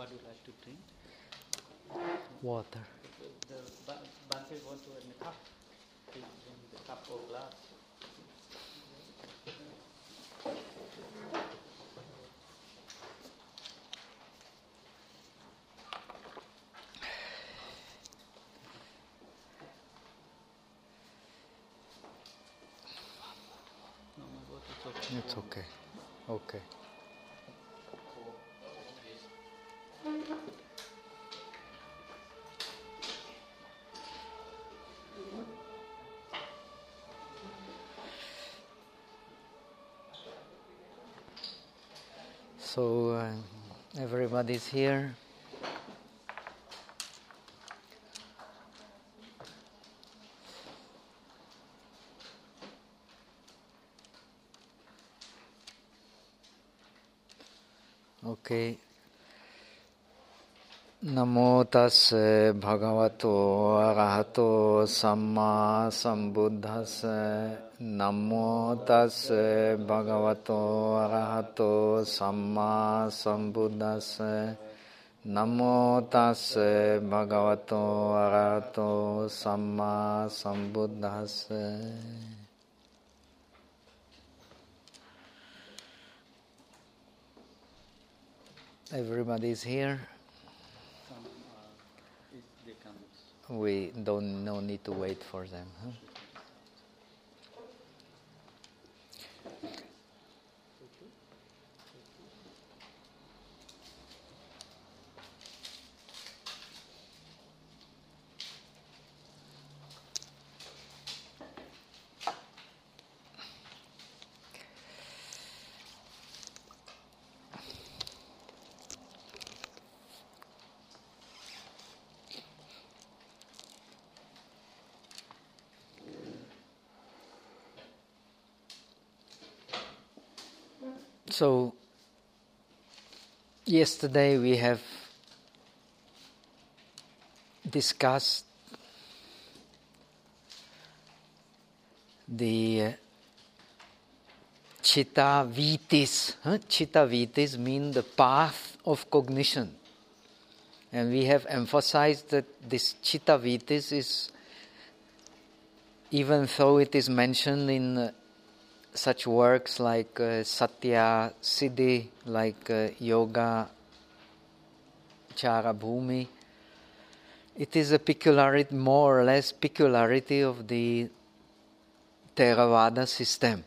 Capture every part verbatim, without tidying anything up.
What would you like to drink? Water. The, the Bante want to in a cup. In the cup or glass. No, my water is okay. It's okay. Okay. So uh, everybody's here. Okay. Namo tassa bhagavato arahato samma sambuddhassa. Namo tassa bhagavato arahato samma sambuddhassa. Namo tassa bhagavato arahato samma sambuddhassa. Everybody's here. Some, uh, is they come. We don't no need to wait for them. Huh? So, yesterday we have discussed the uh, Chitta Vittis. Huh? Chitta Vittis means the path of cognition. And we have emphasized that this Chitta Vittis is, even though it is mentioned in uh, such works like uh, Satya Siddhi, like uh, Yoga Chara Bhumi, it is a peculiarity, more or less peculiarity of the Theravada system.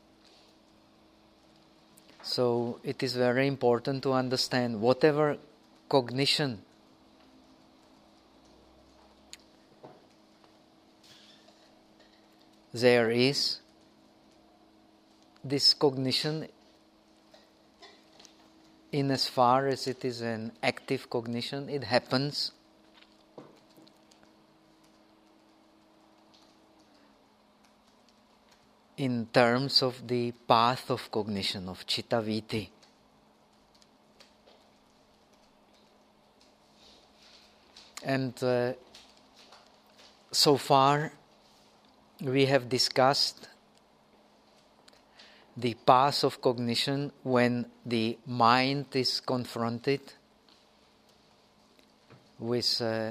So it is very important to understand whatever cognition there is, this cognition, in as far as it is an active cognition, it happens in terms of the path of cognition, of Chitta Vitti. And uh, so far we have discussed the path of cognition when the mind is confronted with uh,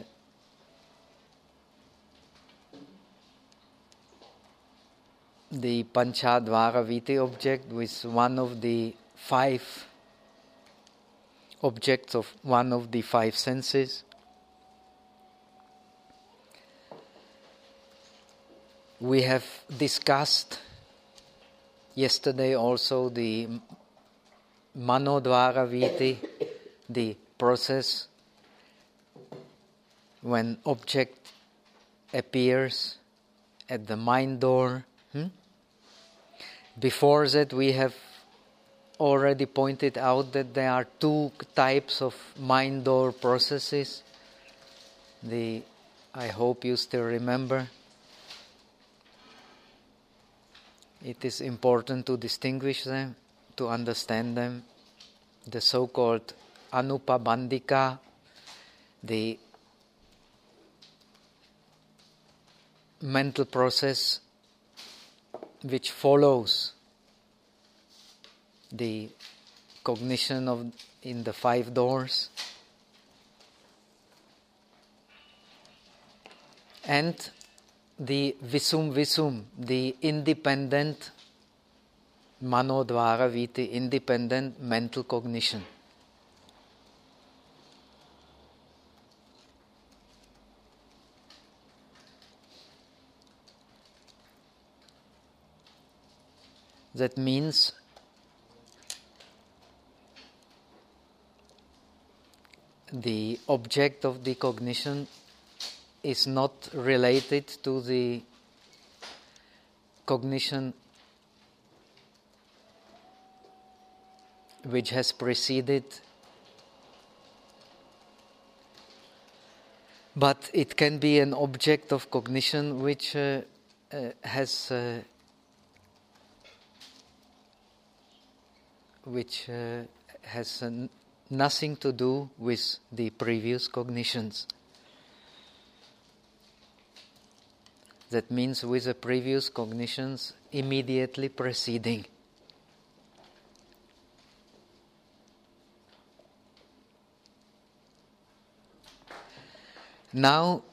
the Panchadvara Viti object, with one of the five objects of one of the five senses. We have discussed yesterday also the Manodvara Viti, the process when object appears at the mind door. Hmm? Before that we have already pointed out that there are two types of mind door processes. The, I hope you still remember. It is important to distinguish them, to understand them. The so-called Anupabandika, the mental process which follows the cognition of in the five doors, and the visum visum, the independent manodvara viti, independent mental cognition. That means the object of the cognition is not related to the cognition which has preceded, but it can be an object of cognition which uh, uh, has uh, which uh, has uh, nothing to do with the previous cognitions. That means with the previous cognitions immediately preceding. Now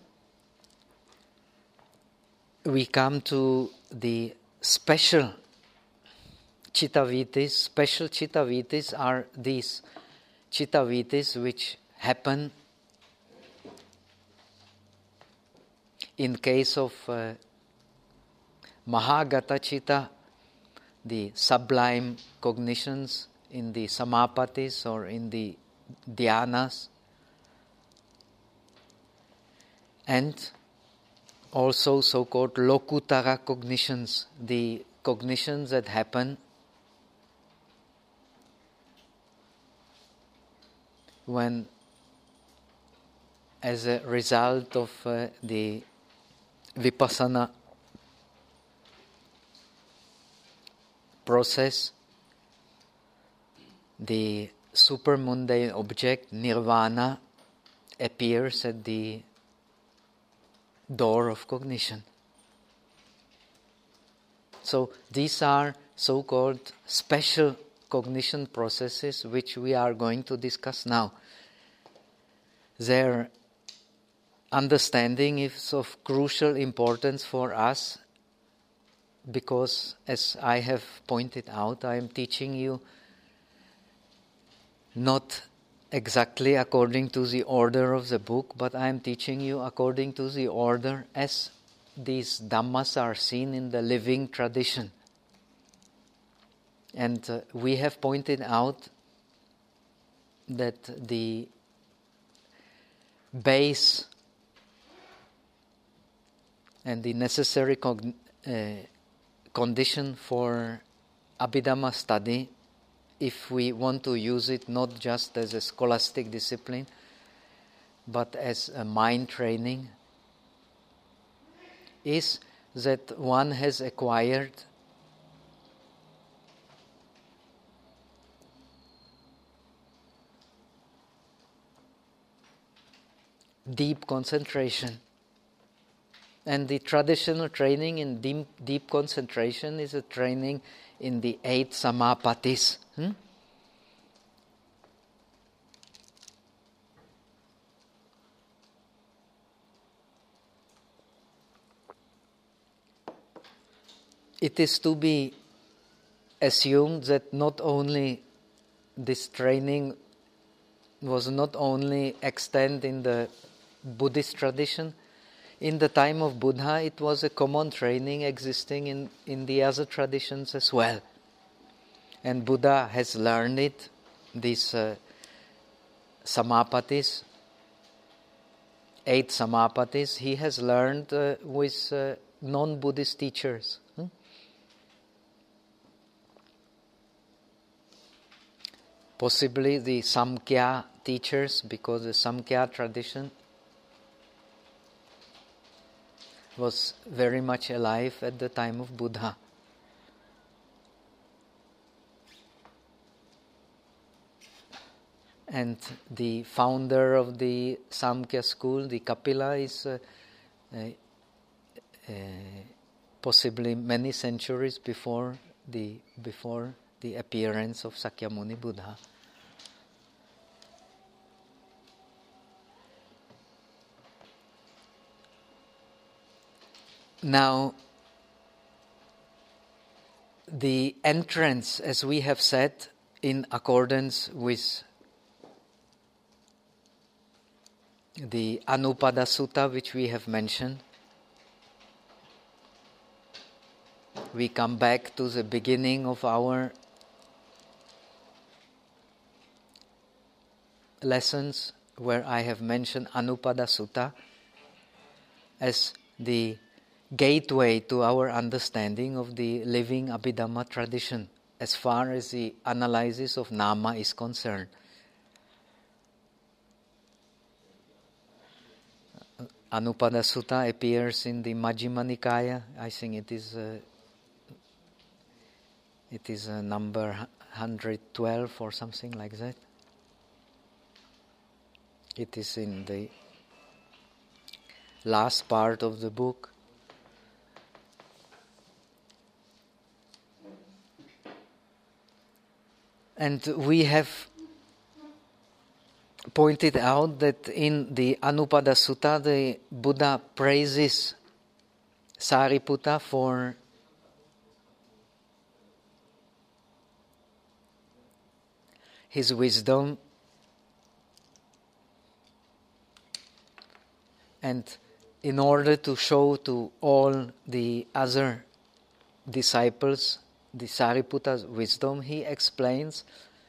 we come to the special Chittavitis. Special Chittavitis are these Chittavitis which happen in case of uh, Mahagata Chitta, the sublime cognitions in the Samapatis or in the Dhyanas, and also so-called Lokutara cognitions, the cognitions that happen when, as a result of uh, the Vipassana process, the supermundane object, nirvana, appears at the door of cognition. So these are so-called special cognition processes which we are going to discuss now. Their understanding is of crucial importance for us because, as I have pointed out, I am teaching you not exactly according to the order of the book, but I am teaching you according to the order as these Dhammas are seen in the living tradition. And uh, we have pointed out that the base and the necessary cogn- uh, condition for Abhidhamma study, if we want to use it not just as a scholastic discipline, but as a mind training, is that one has acquired deep concentration. And the traditional training in deep, deep concentration is a training in the eight samapatis. Hmm? It is to be assumed that not only this training was not only extant in the Buddhist tradition. In the time of Buddha, it was a common training existing in, in the other traditions as well. And Buddha has learned it, these uh, samapatis, eight samapatis, he has learned uh, with uh, non-Buddhist teachers. Hmm? Possibly the Samkhya teachers, because the Samkhya tradition was very much alive at the time of Buddha. And the founder of the Samkhya school, the Kapila, is uh, uh, uh, possibly many centuries before the before the appearance of Sakyamuni Buddha. Now, the entrance, as we have said, in accordance with the Anupada Sutta, which we have mentioned, we come back to the beginning of our lessons, where I have mentioned Anupada Sutta as the gateway to our understanding of the living Abhidhamma tradition as far as the analysis of Nama is concerned. Anupada Sutta appears in the Majjhima Nikaya. I think it is uh, it is uh, number one hundred twelve or something like that. It is in the last part of the book. And we have pointed out that in the Anupada Sutta, the Buddha praises Sariputta for his wisdom and in order to show to all the other disciples the Sariputta's wisdom, he explains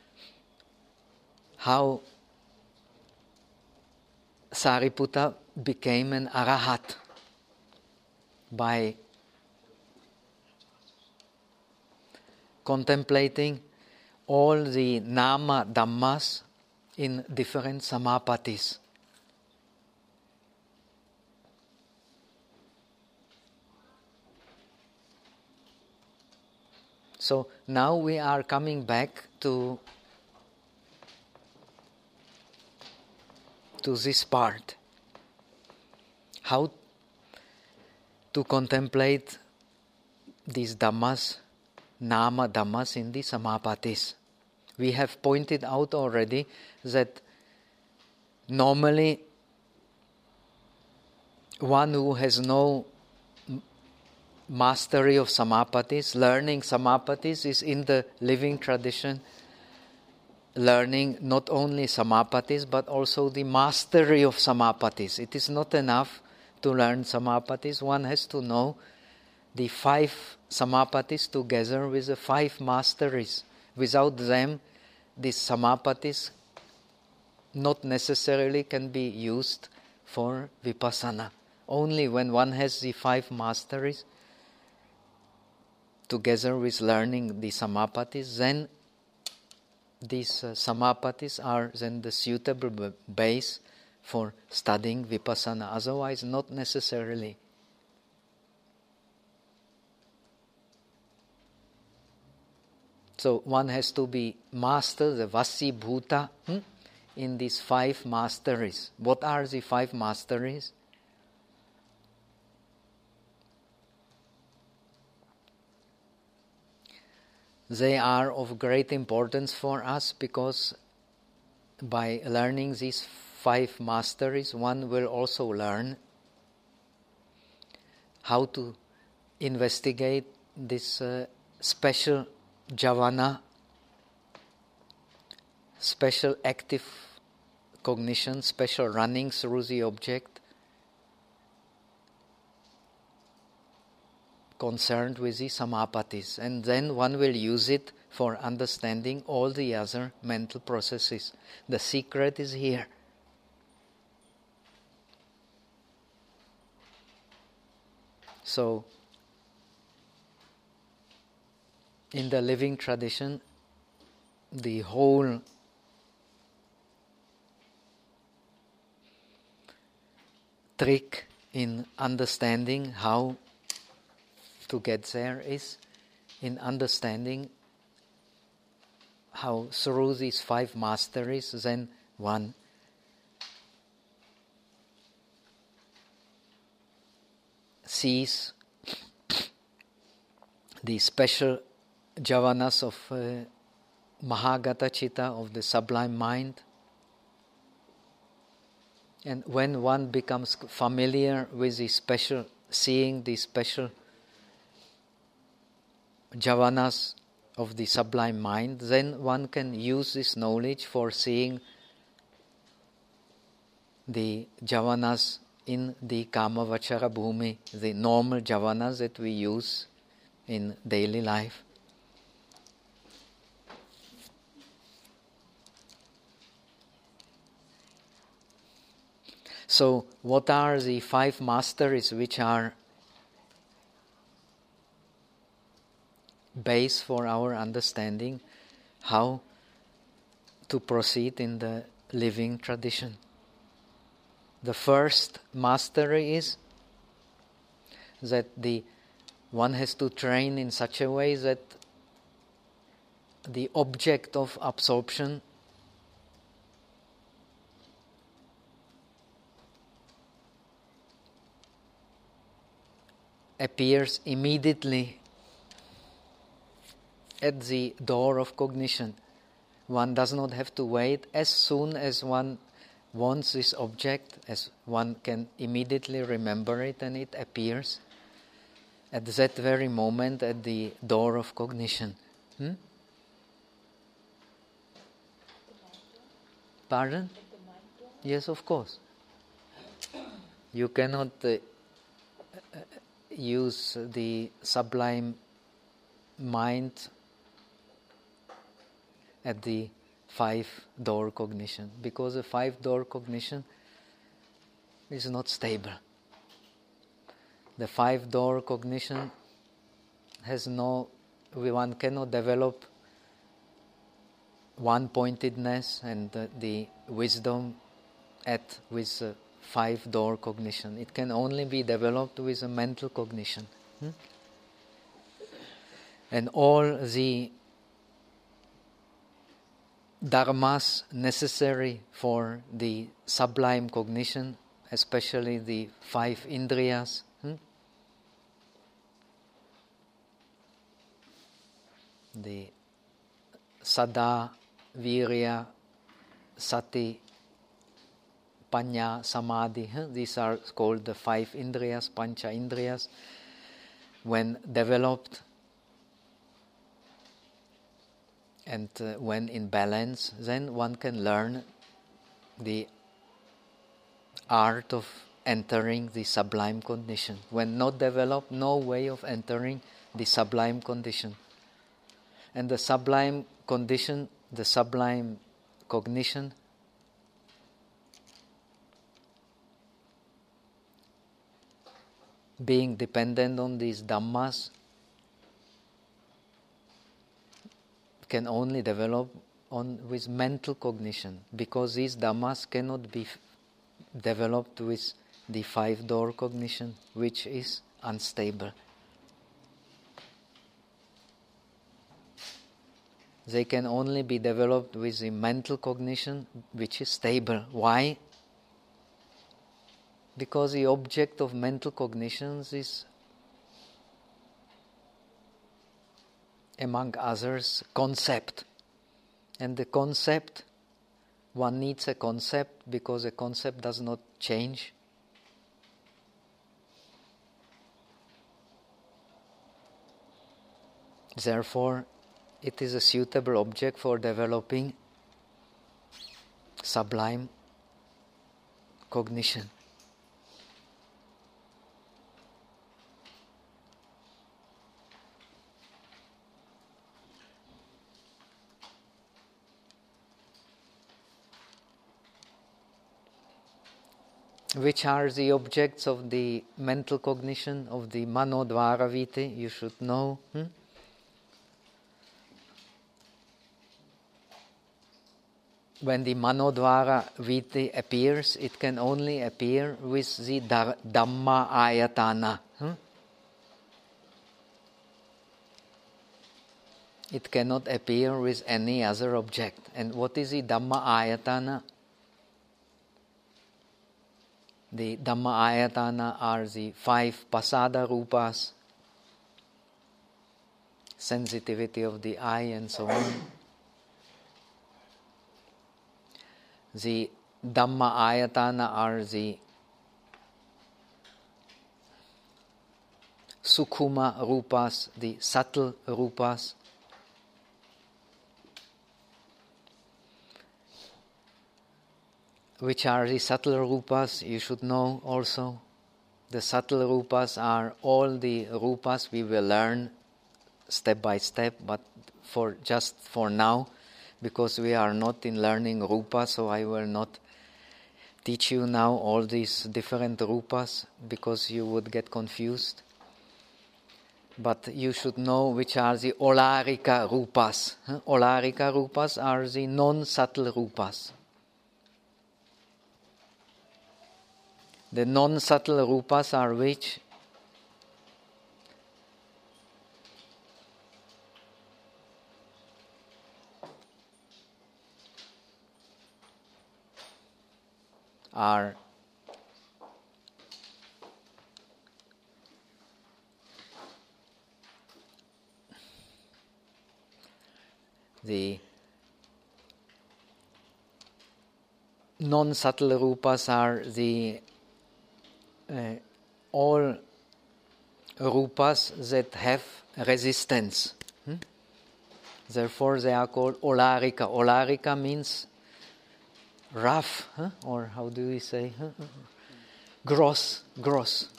how Sariputta became an arahat by contemplating all the nama dhammas in different samapatis. So now we are coming back to to this part. How to contemplate these dhammas, nama dhammas in the samapatis. We have pointed out already that normally one who has no mastery of samapatis, learning samapatis is in the living tradition, learning not only samapatis but also the mastery of samapatis. It is not enough to learn samapatis, one has to know the five samapatis together with the five masteries. Without them, these samapatis not necessarily can be used for vipassana. Only when one has the five masteries together with learning the samapatis, then these uh, samapatis are then the suitable b- base for studying vipassana. Otherwise, not necessarily. So one has to be master, the Vasi Bhuta, hmm, in these five masteries. What are the five masteries? They are of great importance for us because by learning these five masteries, one will also learn how to investigate this uh, special jhavana, special active cognition, special running through the object, concerned with the samapatis, and then one will use it for understanding all the other mental processes. The secret is here. So, in the living tradition, the whole trick in understanding how to get there is in understanding how through these five masteries then one sees the special jhavanas of uh, Mahagata Chitta, of the sublime mind. And when one becomes familiar with the special seeing the special jhavanas of the sublime mind, then one can use this knowledge for seeing the jhavanas in the kama vachara bhumi, the normal jhavanas that we use in daily life. So, what are the five masteries which are base for our understanding how to proceed in the living tradition? The first mastery is that the one has to train in such a way that the object of absorption appears immediately at the door of cognition. One does not have to wait. As soon as one wants this object, as one can immediately remember it, and it appears at that very moment at the door of cognition. Hmm? Pardon? Yes, of course. You cannot uh, use the sublime mind at the five-door cognition, because the five-door cognition is not stable. The five-door cognition has no, one cannot develop one-pointedness and the, the wisdom at with uh, five-door cognition. It can only be developed with a mental cognition. Hmm? And all the dharmas necessary for the sublime cognition, especially the five indriyas, hmm? the sada, virya, sati, panya, samadhi, huh? These are called the five indriyas, pancha indriyas. When developed and uh, when in balance, then one can learn the art of entering the sublime condition. When not developed, no way of entering the sublime condition. And the sublime condition, the sublime cognition, being dependent on these dhammas, can only develop on with mental cognition, because these dhammas cannot be f- developed with the five-door cognition, which is unstable. They can only be developed with the mental cognition, which is stable. Why? Because the object of mental cognitions is, among others, concept. And the concept, one needs a concept because a concept does not change. Therefore, it is a suitable object for developing sublime cognition. Which are the objects of the mental cognition, of the manodvara viti? You should know. Hmm? When the manodvara viti appears, it can only appear with the dhamma ayatana. Hmm? It cannot appear with any other object. And what is the dhamma ayatana? The dhamma ayatana are the five pasada rupas, sensitivity of the eye and so on. The dhamma ayatana are the Sukhuma rupas, the subtle rupas. Which are the subtle rupas? You should know also. The subtle rupas are all the rupas we will learn step by step, but for just for now, because we are not in learning rupa, so I will not teach you now all these different rupas, because you would get confused. But you should know which are the olarika rupas. Huh? Olarika rupas are the non-subtle rupas. The non-subtle rupas are which? Are the non-subtle rupas are the uh, all rupas that have resistance. Hmm? Therefore they are called olarika. Olarika means rough, huh? Or how do we say? Huh? Gross, gross.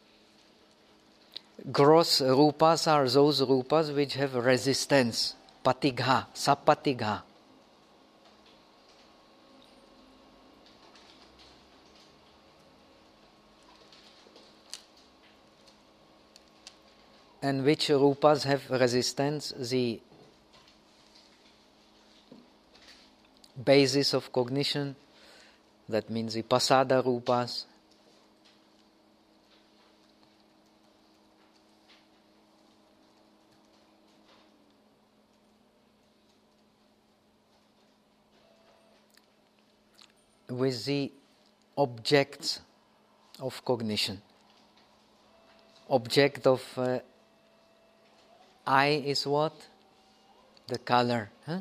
Gross rupas are those rupas which have resistance. Patigha, sapatigha. And which rupas have resistance? The basis of cognition, that means the pasada rupas. With the objects of cognition. Object of uh, eye is what? The color. Huh?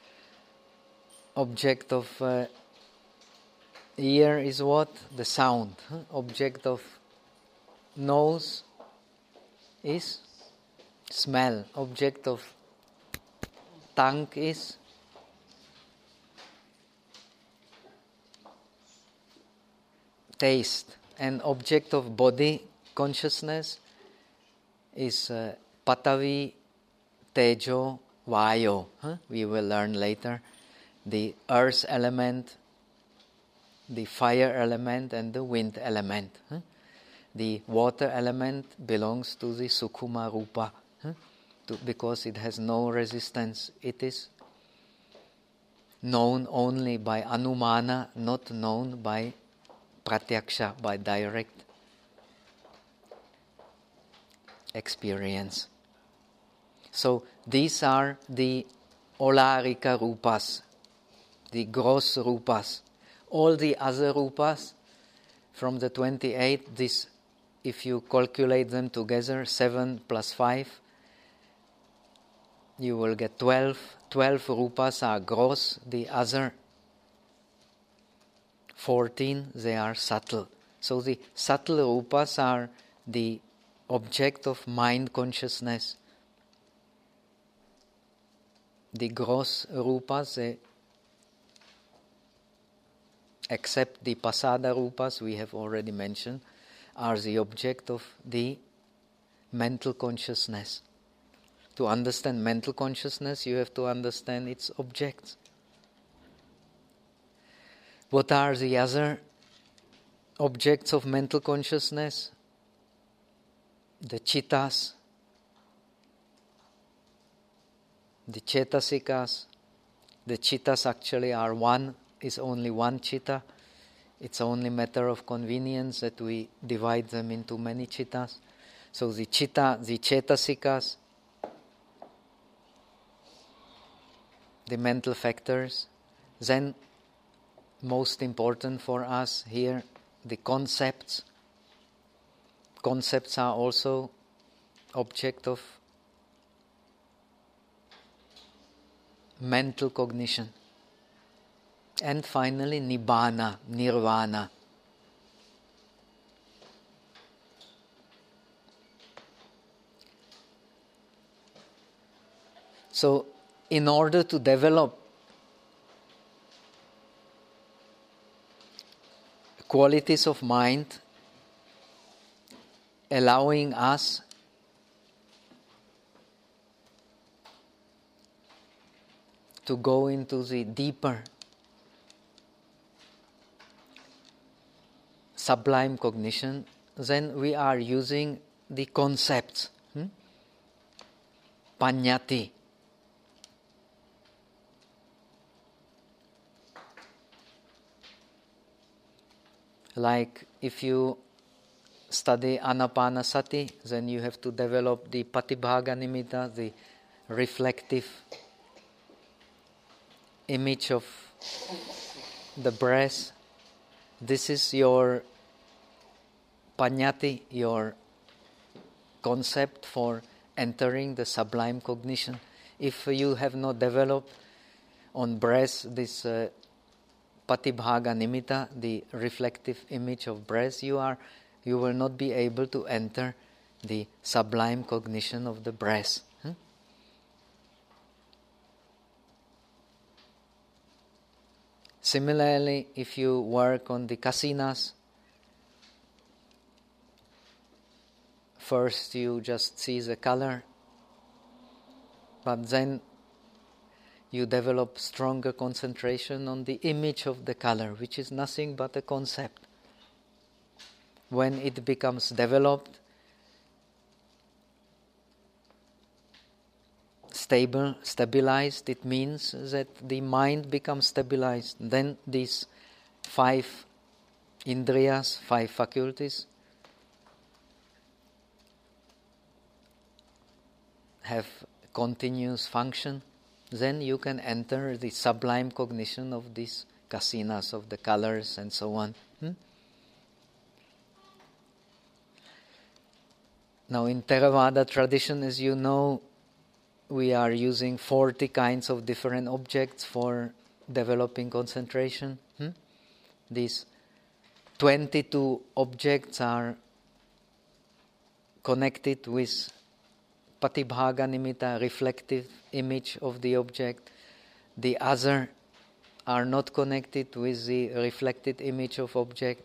Object of uh, ear is what? The sound. Huh? Object of nose is smell. Object of tongue is taste. And object of body consciousness is uh, patavi, tejo, vayo. Huh? We will learn later. The earth element, the fire element, and the wind element. Huh? The water element belongs to the Sukhuma Rupa, huh? to, because it has no resistance. It is known only by Anumana, not known by Pratyaksha, by direct experience. So these are the Olarika Rupas, the gross rupas. All the other rupas from the twenty-eight, this, if you calculate them together, seven plus five, you will get twelve. twelve rupas are gross, the other fourteen, they are subtle. So the subtle rupas are the object of mind consciousness. The gross rupas, they except the pasada rupas we have already mentioned, are the object of the mental consciousness. To understand mental consciousness, you have to understand its objects. What are the other objects of mental consciousness? The chittas, the chetasikas. The chittas actually are one, is only one chitta. It's only matter of convenience that we divide them into many chittas. So the chitta, the chetasikas, the mental factors. Then, most important for us here, the concepts. Concepts are also object of mental cognition. And finally, nibbana, nirvana. So, in order to develop qualities of mind, allowing us to go into the deeper sublime cognition, then we are using the concepts, hmm? Paññatti. Like if you study Anapanasati, then you have to develop the Patibhaga Nimitta, the reflective image of the breath. This is your Paññatti, your concept for entering the sublime cognition. If you have not developed on breath this uh, Patibhaga Nimitta, the reflective image of breath, you are you will not be able to enter the sublime cognition of the breath. Hmm? Similarly, if you work on the kasinas, first you just see the color, but then you develop stronger concentration on the image of the color, which is nothing but a concept. When it becomes developed, stable, stabilized, it means that the mind becomes stabilized. Then these five indriyas, five faculties, have continuous function. Then you can enter the sublime cognition of these kasinas, of the colors and so on. Hmm? Now in Theravada tradition, as you know, we are using forty kinds of different objects for developing concentration. Hmm? These twenty-two objects are connected with Patibhaga Nimitta, reflective image of the object. The other are not connected with the reflected image of object.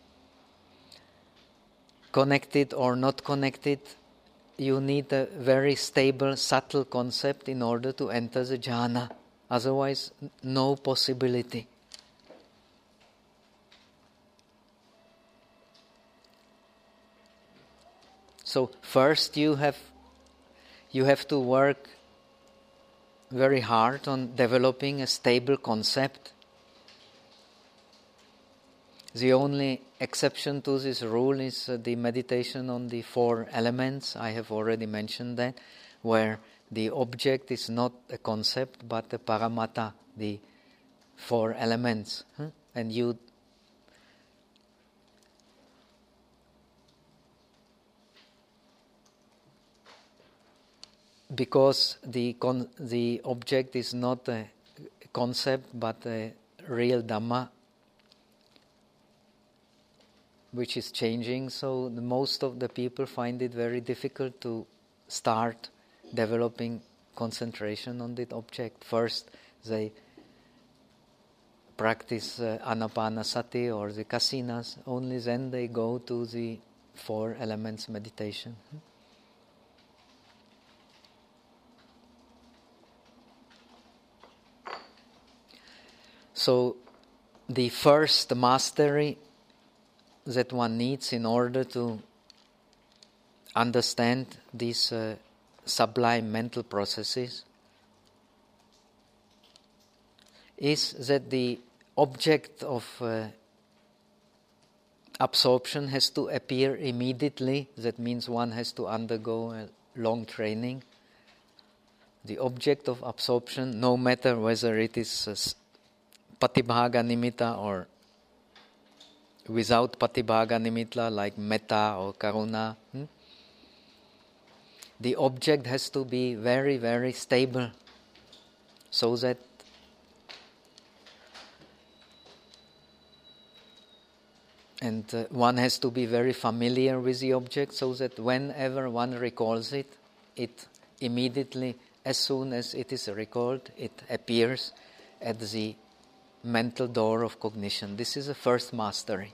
Connected or not connected, you need a very stable, subtle concept in order to enter the jhana. Otherwise, no possibility. So first you have you have to work very hard on developing a stable concept. The only exception to this rule is uh, the meditation on the four elements. I have already mentioned that, where the object is not a concept but a paramatta, the four elements. Huh? And you because the con- the object is not a concept but a real Dhamma, which is changing, so the most of the people find it very difficult to start developing concentration on that object. First, they practice uh, Anapanasati or the kasinas, only then they go to the four elements meditation. So, the first mastery that one needs in order to understand these uh, sublime mental processes is that the object of uh, absorption has to appear immediately. That means one has to undergo a long training. The object of absorption, no matter whether it is uh, Patibhaga Nimitta or without Patibhaga Nimitta, like Metta or Karuna, hmm? the object has to be very, very stable, so that and uh, one has to be very familiar with the object, so that whenever one recalls it, it immediately as soon as it is recalled, it appears at the mental door of cognition. This is the first mastery.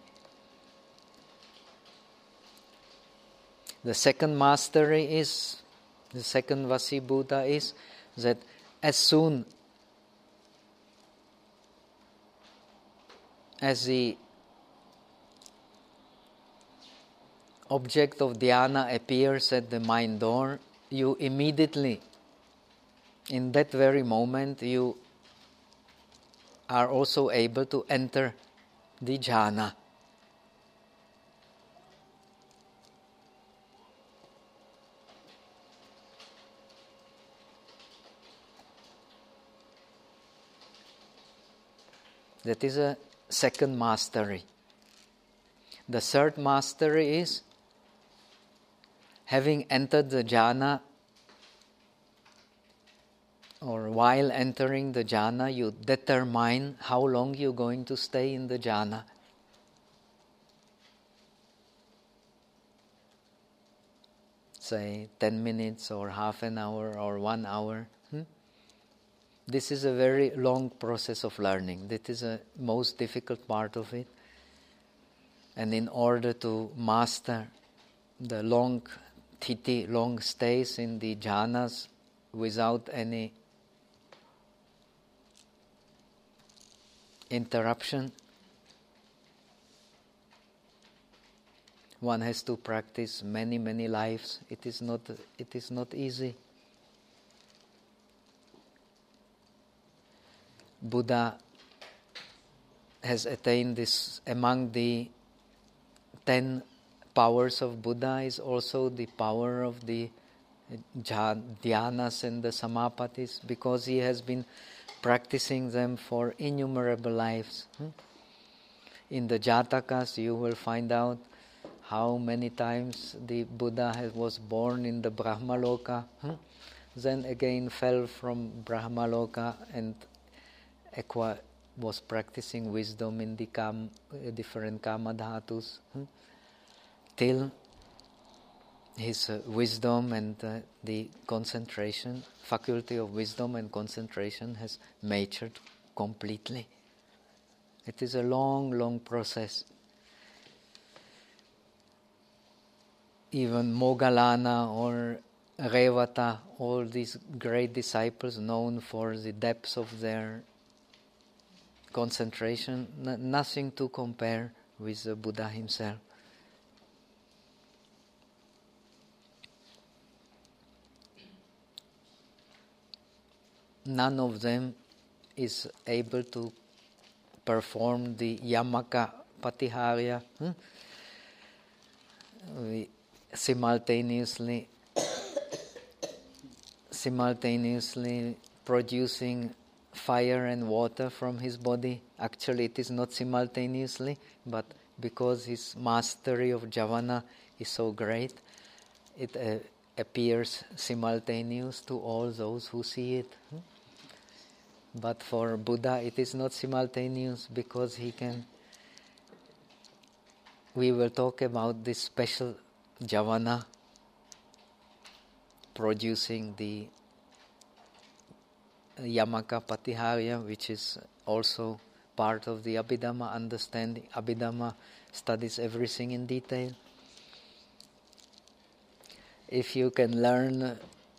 The second mastery is, the second Vasibhuta is that as soon as the object of dhyana appears at the mind door, you immediately, in that very moment, you are also able to enter the jhana. That is a second mastery. The third mastery is, having entered the jhana, or while entering the jhana, you determine how long you're going to stay in the jhana. Say ten minutes or half an hour or one hour. Hmm? This is a very long process of learning. That is the most difficult part of it. And in order to master the long thiti, long stays in the jhanas without any interruption, one has to practice many, many lives. It is not, it is not easy. Buddha has attained this. Among the ten powers of Buddha is also the power of the dhyanas and the samapatis, because he has been practicing them for innumerable lives. In the Jatakas you will find out how many times the Buddha has, was born in the Brahmaloka, then again fell from Brahmaloka and Aqua was practicing wisdom in the kam, different kama dhatus, hmm? till his uh, wisdom and uh, the concentration, faculty of wisdom and concentration has matured completely. It is a long, long process. Even Moggallana or Revata, all these great disciples known for the depths of their concentration, n- nothing to compare with the Buddha himself. None of them is able to perform the Yamaka Patiharya hmm? we simultaneously simultaneously producing fire and water from his body. Actually it is not simultaneously, but because his mastery of Javana is so great, it uh, appears simultaneous to all those who see it. Hmm? But for Buddha it is not simultaneous, because he can... We will talk about this special Javana producing the Yamaka Patiharya, which is also part of the Abhidhamma understanding. Abhidhamma studies everything in detail. If you can learn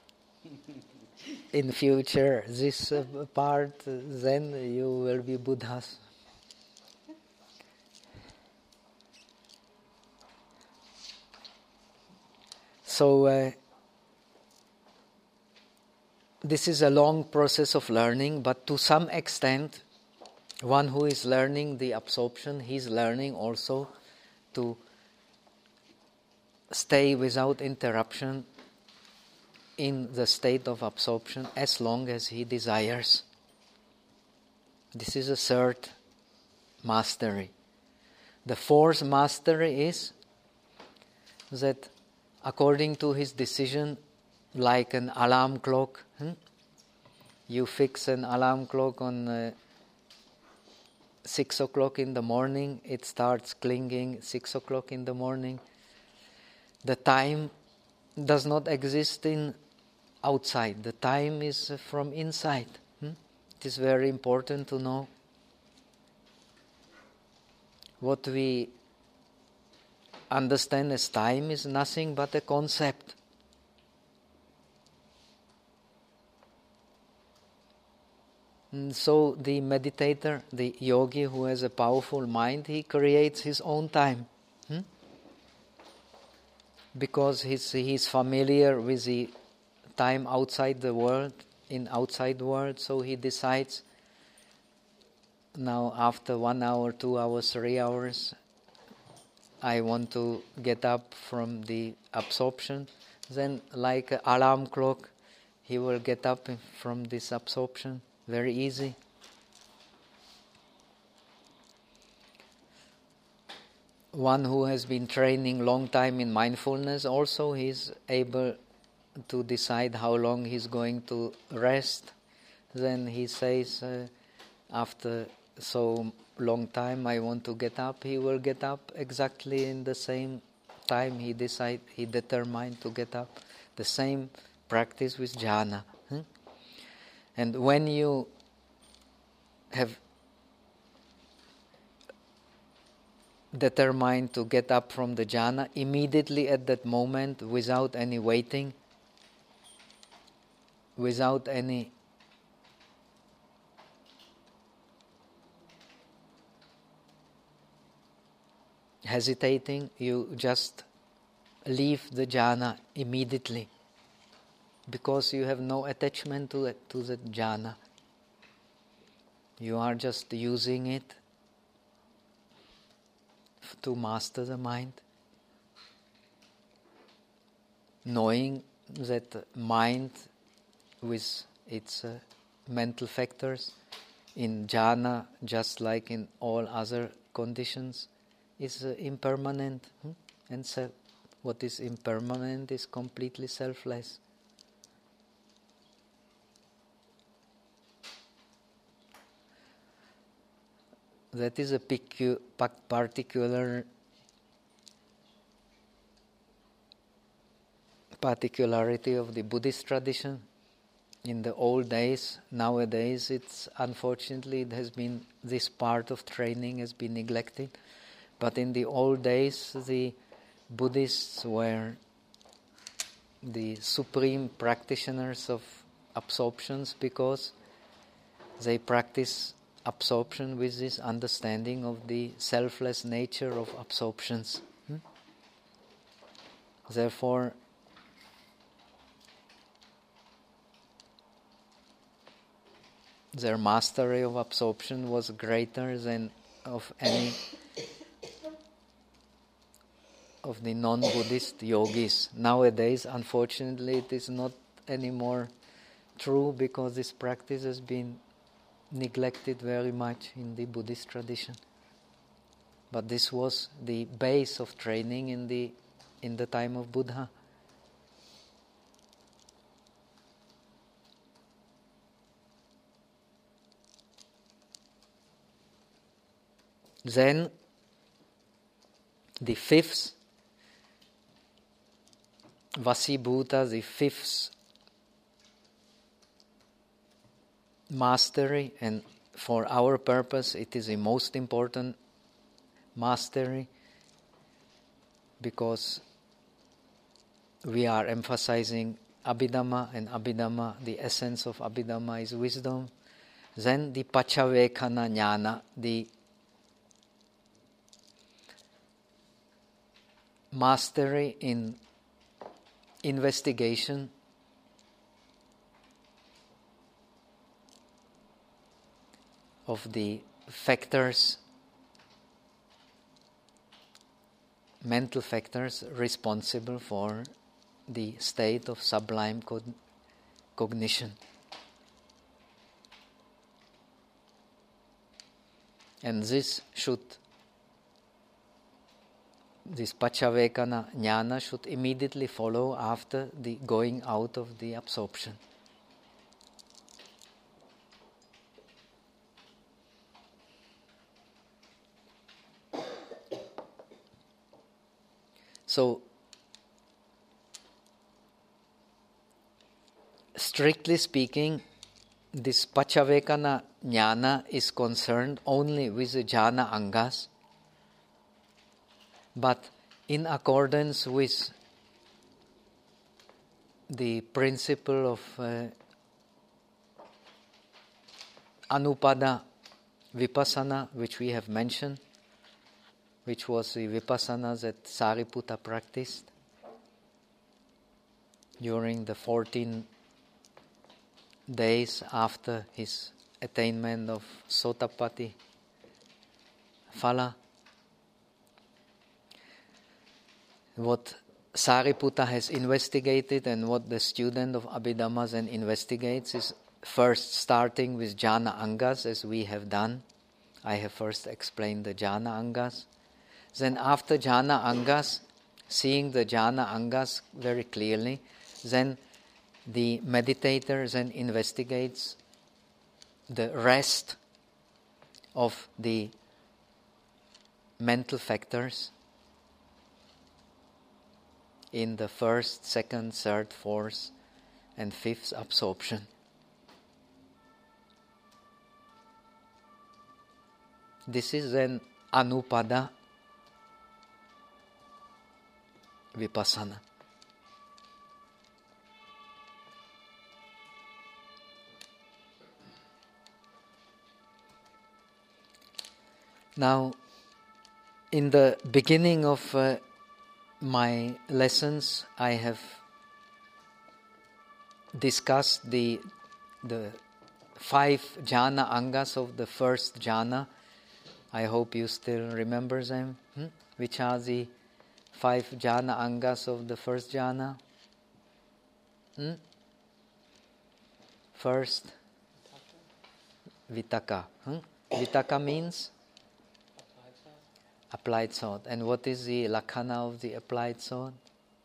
in future this uh, part, then you will be Buddhas. So uh, this is a long process of learning, but to some extent, one who is learning the absorption, he is learning also to stay without interruption in the state of absorption as long as he desires. This is a third mastery. The fourth mastery is that according to his decision, like an alarm clock, hmm? you fix an alarm clock on uh, six o'clock in the morning, it starts clinging six o'clock in the morning. The time does not exist in outside. The time is uh, from inside. Hmm? It is very important to know what we understand as time is nothing but a concept. And so the meditator, the yogi who has a powerful mind, he creates his own time. Hmm? Because he's, he's familiar with the time outside the world, in outside world, so he decides now after one hour, two hours, three hours, I want to get up from the absorption. Then like an alarm clock, he will get up from this absorption. Very easy. One who has been training long time in mindfulness also, he is able to decide how long he's going to rest. Then he says, uh, after so long time I want to get up, he will get up exactly in the same time he decide, he determined to get up. The same practice with jhana. Hmm? And when you have determined to get up from the jhana, immediately at that moment, without any waiting, without any hesitating, you just leave the jhana immediately, because you have no attachment to it, to the jhana. You are just using it to master the mind, knowing that mind with its uh, mental factors in jhana, just like in all other conditions, is uh, impermanent. Hmm? And so what is impermanent is completely selfless. That is a picu- particular particularity of the Buddhist tradition. In the old days, nowadays, it's unfortunately it has been, this part of training has been neglected. But in the old days, the Buddhists were the supreme practitioners of absorptions, because they practice absorption with this understanding of the selfless nature of absorptions. Hmm? Therefore, their mastery of absorption was greater than of any of the non-Buddhist yogis. Nowadays, unfortunately, it is not anymore true, because this practice has been neglected very much in the Buddhist tradition. But this was the base of training in the in the time of Buddha. Then the fifth Vasibhuta, the fifth mastery, and for our purpose it is the most important mastery, because we are emphasizing Abhidhamma, and Abhidhamma, the essence of Abhidhamma is wisdom. Then the Paccavekkhana Jnana, the mastery in investigation of the factors, mental factors responsible for the state of sublime cogn- cognition. And this should, this Paccavekkhana Jnana should immediately follow after the going out of the absorption. So, strictly speaking, this Pachavekana jnana is concerned only with the jhana angas, but in accordance with the principle of uh, Anupada Vipassana, which we have mentioned, which was the Vipassana that Sariputta practiced during the fourteen days after his attainment of Sotapatti Phala. What Sariputta has investigated and what the student of Abhidhamma then investigates is first starting with jhana angas, as we have done. I have first explained the jhana angas. Then after jhana angas, seeing the jhana angas very clearly, then the meditator then investigates the rest of the mental factors in the first, second, third, fourth, and fifth absorption. This is then Anupada Vipassana. Now, in the beginning of uh, my lessons, I have discussed the the five jhana angas of the first jhana. I hope you still remember them. Hmm? Which are the five jhana angas of the first jhana? Hmm? First, vitaka. Hmm? Vitaka means applied thought. And what is the lakhana of the applied thought?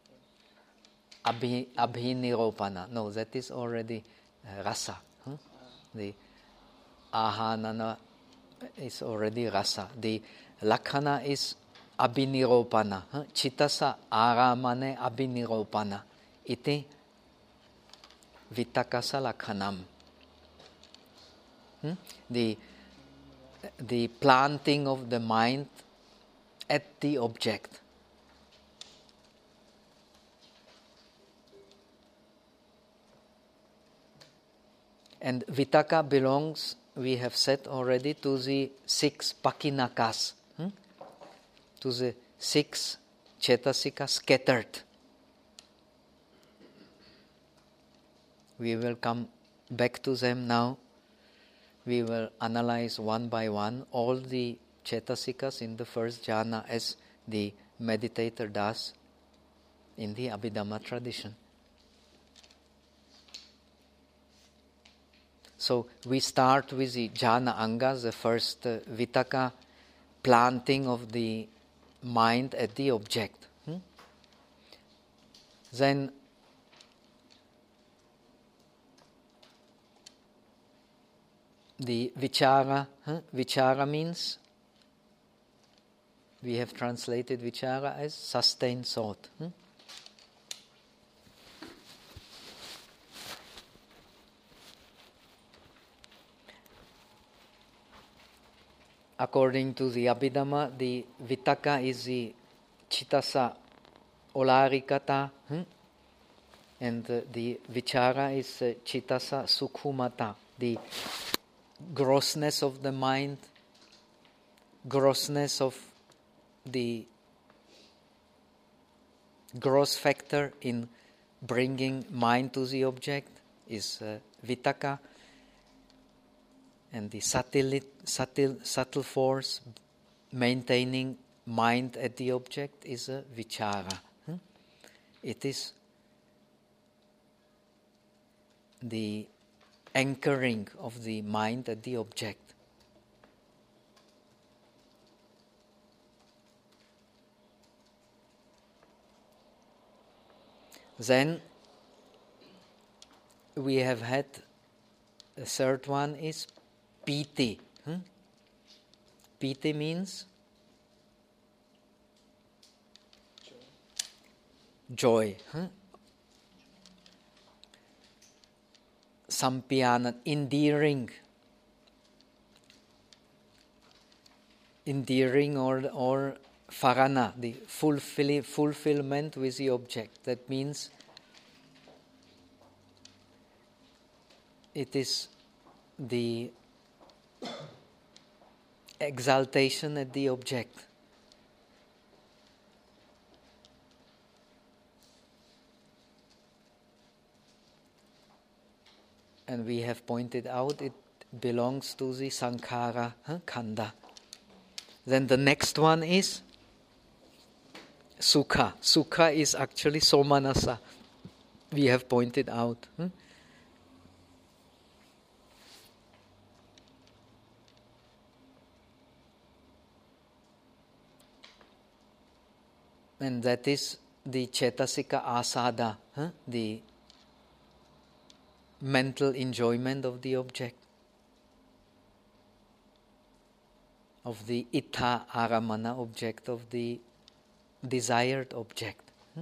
Abhi, abhiniropana. No, that is already uh, rasa. Hmm? The ahanana is already rasa. The lakhana is abhiniropana. Huh? Chitasa aramane abhiniropana. Iti vitakasa lakhanam. Hmm? The, the planting of the mind at the object. And vitaka belongs, we have said already, to the six pakinakas, hmm? to the six cetasika scattered. We will come back to them now. We will analyze one by one all the cetasikas in the first jhana as the meditator does in the Abhidhamma tradition. So we start with the jhana angas, the first uh, vitaka, planting of the mind at the object. Hmm? Then the vichara. Huh? Vichara means, we have translated vichara as sustained thought. Hmm? According to the Abhidhamma, the vitaka is the chitasa olarikata, hmm? and uh, the vichara is uh, chitasa sukhumata, the grossness of the mind, grossness of the gross factor in bringing mind to the object is uh, vitaka, and the subtle, subtle, subtle force maintaining mind at the object is a vichara. Hmm? It is the anchoring of the mind at the object. Then we have had the third one is piti. Hmm? Piti means joy. Huh? Sampayana, endearing, endearing or or farana, the fulfill, fulfillment with the object. That means it is the exaltation at the object. And we have pointed out it belongs to the sankhara, huh, khanda. Then the next one is sukha. Sukha is actually somanasa. We have pointed out. Hmm? And that is the cetasika asada, huh? the mental enjoyment of the object, of the ittha aramana object, of the desired object. Hmm?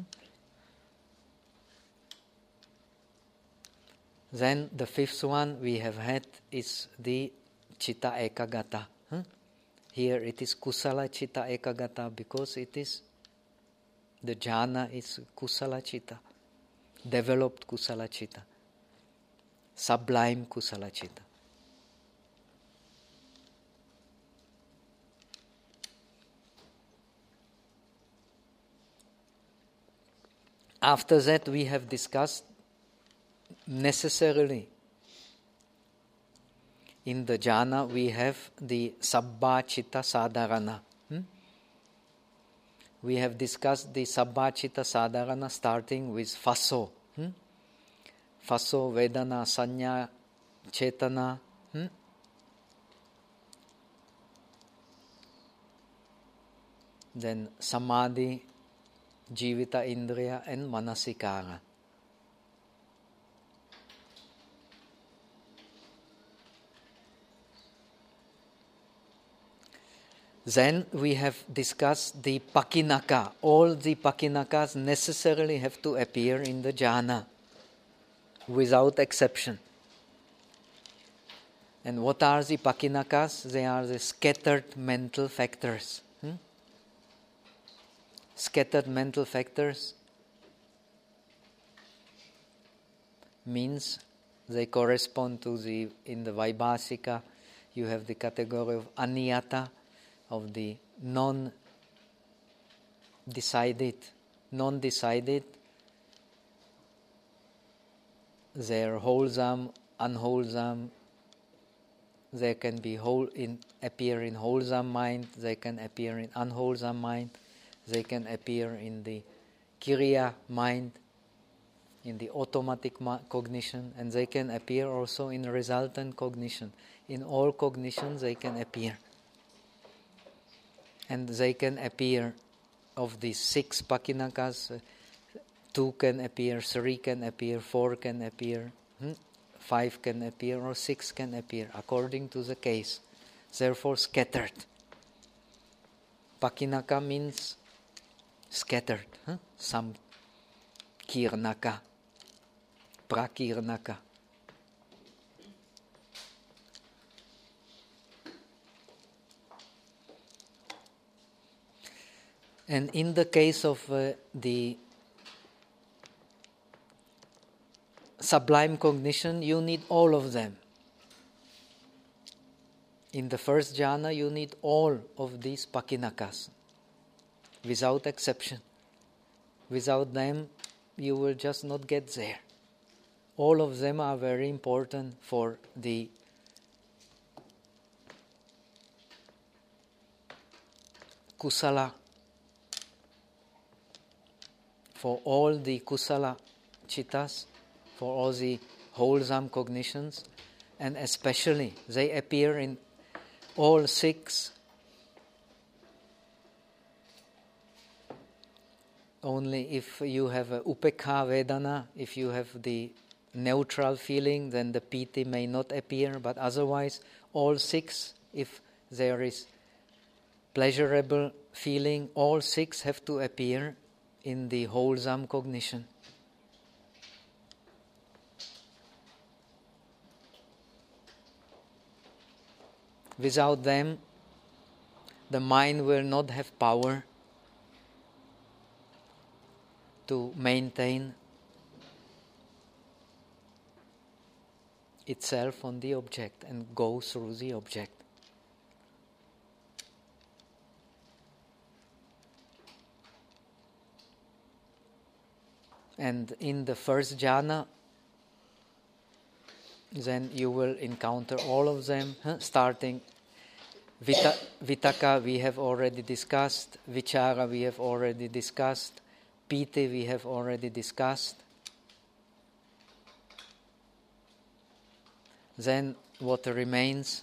Then the fifth one we have had is the citta ekagata. Hmm? Here it is kusala citta ekagata because it is the jhana is kusala citta, developed kusala citta, sublime kusala citta. After that we have discussed necessarily in the jhana we have the sabbha citta sadharana. Hmm? We have discussed the sabbha citta sadharana starting with faso. Hmm? Faso, vedana, sanya, chetana. Hmm? Then samadhi, jivita indriya and manasikara. Then we have discussed the pakinaka. All the pakinakas necessarily have to appear in the jhana, without exception. And what are the pakinakas? They are the scattered mental factors. Hmm? Scattered mental factors means they correspond to the, in the Vaibhasika, you have the category of aniyata, of the non-decided, non-decided, they're wholesome, unwholesome, they can be whole in appear in wholesome mind, they can appear in unwholesome mind, they can appear in the kiriya mind, in the automatic ma- cognition, and they can appear also in resultant cognition. In all cognitions they can appear. And they can appear, of these six pakinakas, uh, two can appear, three can appear, four can appear, hmm? five can appear, or six can appear, according to the case. Therefore, scattered. Pakinaka means scattered. Huh? Some kirnaka, prakirnaka. And in the case of uh, the sublime cognition, you need all of them. In the first jhana, you need all of these pakinakas, without exception. Without them, you will just not get there. All of them are very important for the kusala, for all the kusala chittas, for all the wholesome cognitions, and especially they appear in all six. Only if you have a upekha vedana, if you have the neutral feeling, then the piti may not appear, but otherwise all six, if there is pleasurable feeling, all six have to appear in the wholesome cognition. Without them, the mind will not have power to maintain itself on the object and go through the object. And in the first jhana, then you will encounter all of them, huh? Starting Vita, Vitaka we have already discussed, Vichara we have already discussed, Piti we have already discussed. Then what remains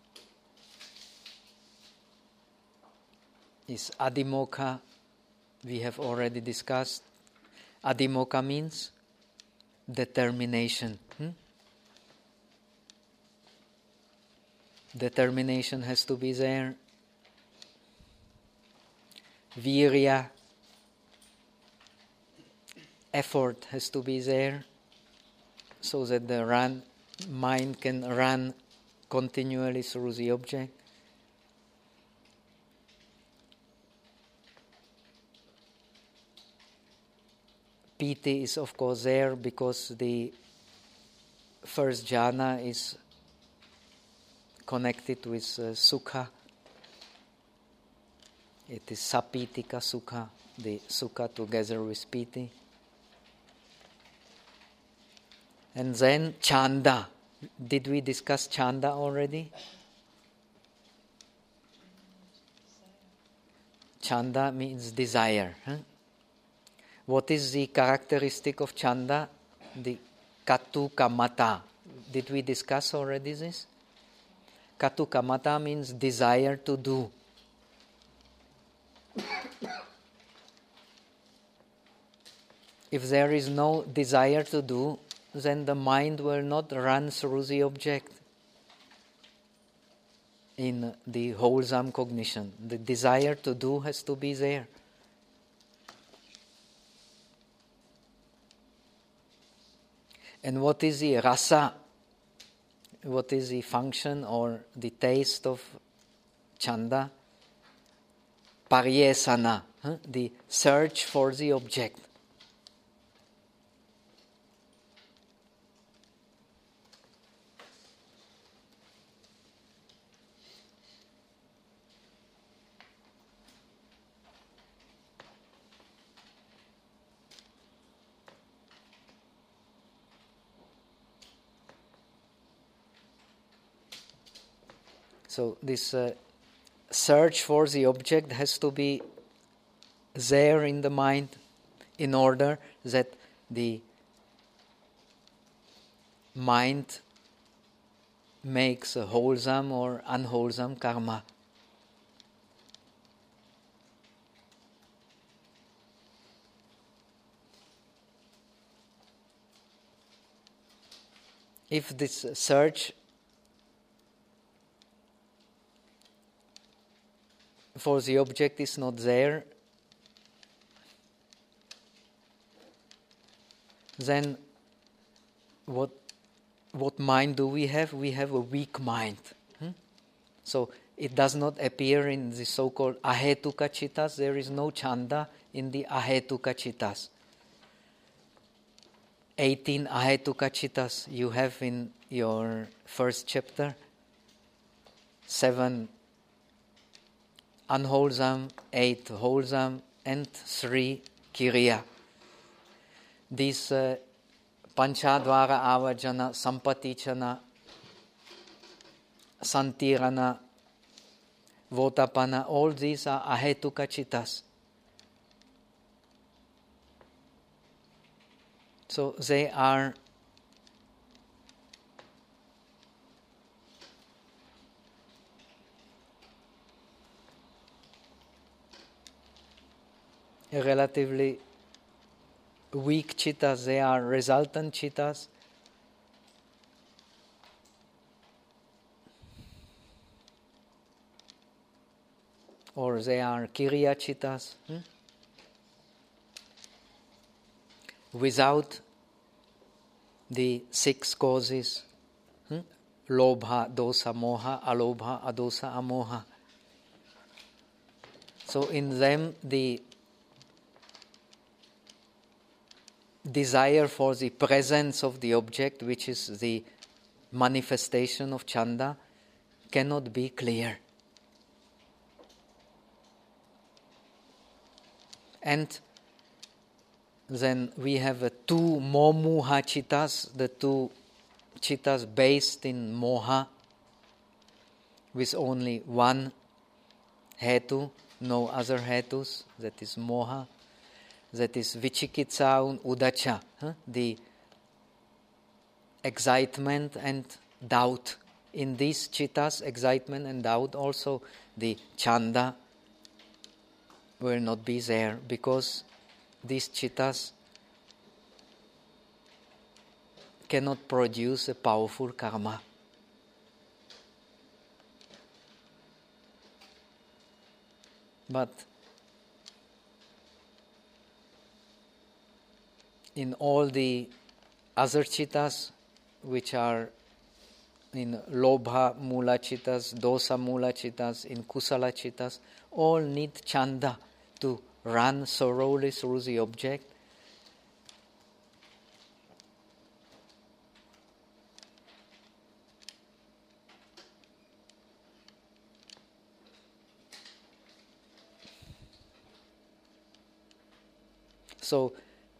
is Adhimokkha, we have already discussed. Adhimokkha means determination. Hmm? Determination has to be there. Virya, effort has to be there, so that the run, mind can run continually through the object. Piti is of course there because the first jhana is connected with uh, sukha. It is sapitika sukha, the sukha together with piti. And then chanda. Did we discuss chanda already? Chanda means desire. Huh? What is the characteristic of chanda? The katukamata. Did we discuss already this? Katukamata means desire to do. If there is no desire to do, then the mind will not run through the object in the wholesome cognition. The desire to do has to be there. And what is the rasa? What is the function or the taste of chanda? Paryesana, huh? The search for the object. So this uh, search for the object has to be there in the mind in order that the mind makes a wholesome or unwholesome karma. If this search for the object is not there, then what what mind do we have? We have a weak mind. Hmm? So it does not appear in the so-called ahetuka chittas. There is no chanda in the ahetuka chittas. eighteen ahetuka chittas you have in your first chapter. Seven unwholesome, eight wholesome, and three kiriya. These uh, panchadvara avajana, sampatichana, santirana, votapana, all these are ahetuka chittas. So they are relatively weak chittas, they are resultant chittas. Or they are kiriya chittas. Hmm? Without the six causes, hmm? lobha, dosa, moha, alobha, adosa, amoha. So in them the desire for the presence of the object, which is the manifestation of chanda, cannot be clear. And then we have uh, two momuha chittas, the two chittas based in moha, with only one hetu, no other hetus, that is moha, that is vichikitsa and udacha, huh? the excitement and doubt. In these chittas, excitement and doubt, also the chanda will not be there, because these chittas cannot produce a powerful karma. But in all the other chittas, which are in lobha mula chittas, dosa mula chittas, in kusala chittas, all need chanda to run thoroughly through the object. So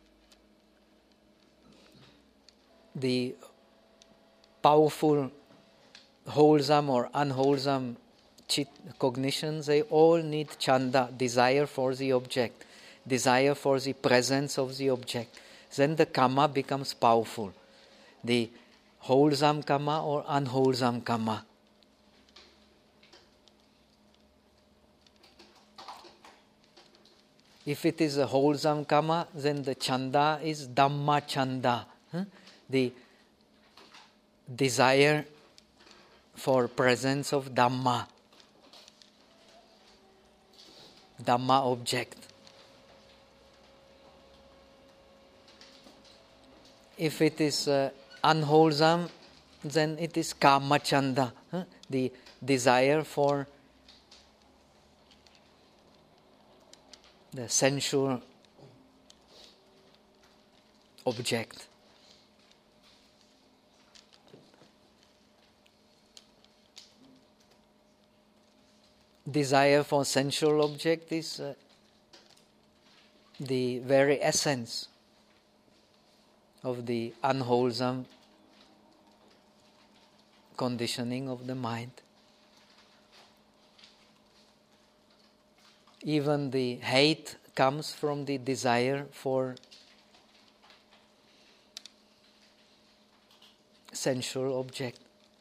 the powerful, wholesome or unwholesome chit cognitions, they all need chanda, desire for the object, desire for the presence of the object. Then the karma becomes powerful. The wholesome karma or unwholesome karma. If it is a wholesome karma, then the chanda is dhamma chanda. Huh? The desire for presence of dhamma, dhamma object. If it is uh, unwholesome, then it is kama chanda, huh? the desire for the sensual object. Desire for sensual object is uh, the very essence of the unwholesome conditioning of the mind. Even the hate comes from the desire for sensual object.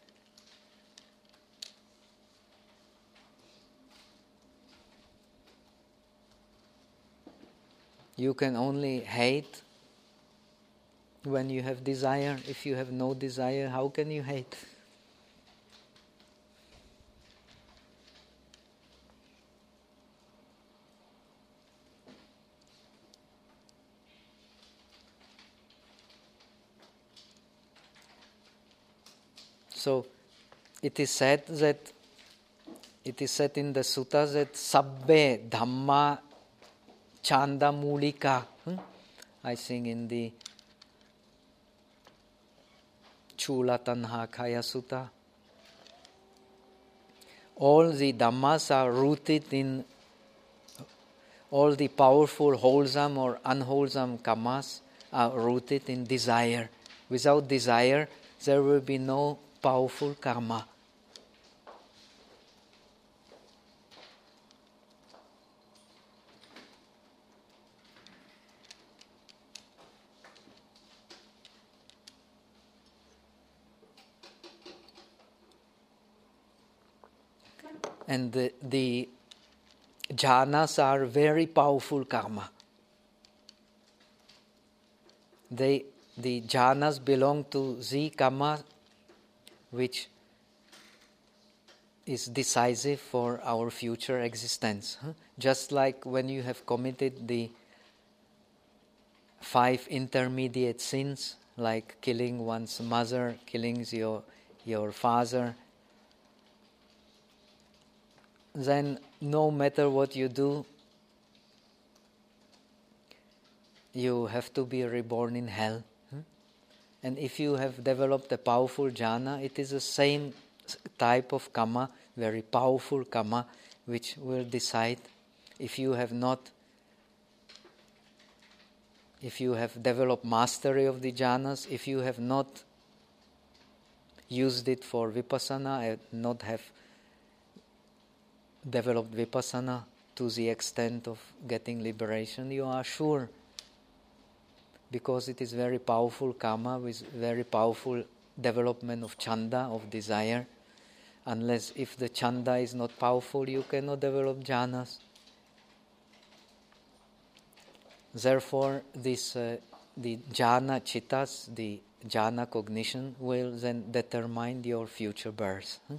You can only hate when you have desire. If you have no desire, how can you hate? So it is said that it is said in the suttas that sabbe dhamma chanda mulika. Hmm? I think in the Chula Tanha Kaya Sutta. All the dhammas are rooted in, all the powerful, wholesome or unwholesome karmas are rooted in desire. Without desire, there will be no powerful karma. And the, the jhanas are very powerful karma. They, the jhanas belong to the karma which is decisive for our future existence. Huh? Just like when you have committed the five intermediate sins, like killing one's mother, killing your your father, then no matter what you do, you have to be reborn in hell. And if you have developed a powerful jhana, it is the same type of karma, very powerful karma, which will decide. If you have not, if you have developed mastery of the jhanas, if you have not used it for vipassana, and not have developed vipassana to the extent of getting liberation, you are sure, because it is very powerful karma with very powerful development of chanda, of desire. Unless if the chanda is not powerful, you cannot develop jhanas. Therefore, this uh, the jhana chittas, the jhana cognition, will then determine your future birth. Hmm?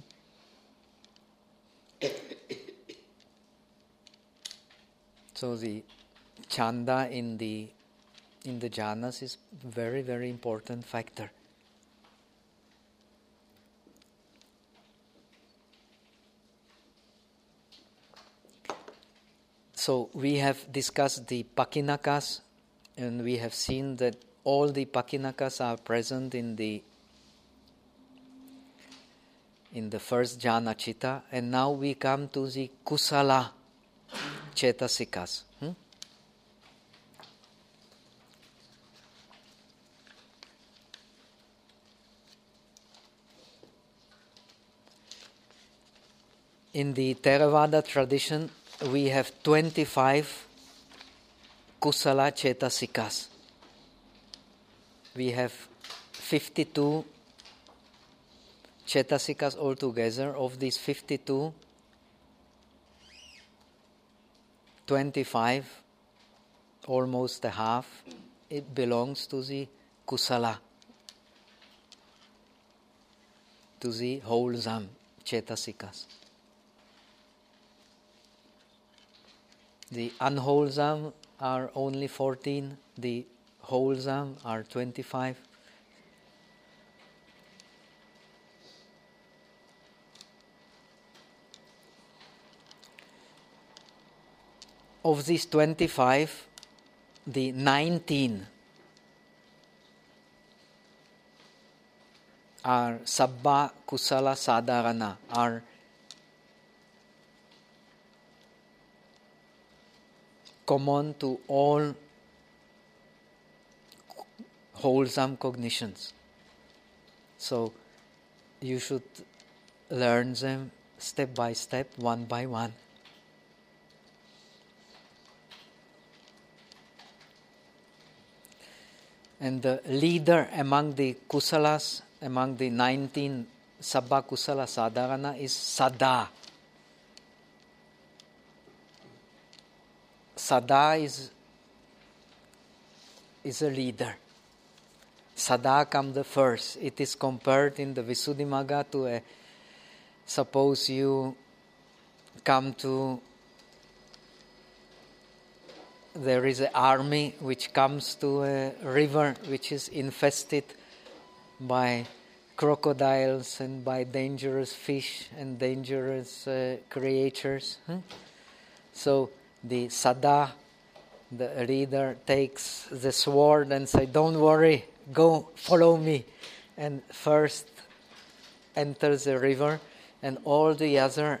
So the chanda in the in the jhanas is very, very important factor. So we have discussed the pakinakas, and we have seen that all the pakinakas are present in the in the first jhana chitta, and now we come to the kusala cetasikas. Hmm? In the Theravada tradition, we have twenty-five kusala cetasikas. We have fifty-two cetasikas altogether. Of these fifty-two, twenty-five, almost a half, it belongs to the kusala, to the wholesome cetasikas. The unwholesome are only fourteen, the wholesome are twenty-five. Of these twenty-five, the nineteen are Sabbha Kusala Sadharana, are common to all wholesome cognitions. So you should learn them step by step, one by one. And the leader among the kusalas, among the nineteen Sabbha Kusala Sadharana, is Sada. Sada is, is a leader. Sada comes the first. It is compared in the Visuddhimagga to a, suppose you come to, there is an army which comes to a river which is infested by crocodiles and by dangerous fish and dangerous uh, creatures. Hmm? So the Sada, the leader, takes the sword and says, "Don't worry, go follow me," and first enters the river, and all the other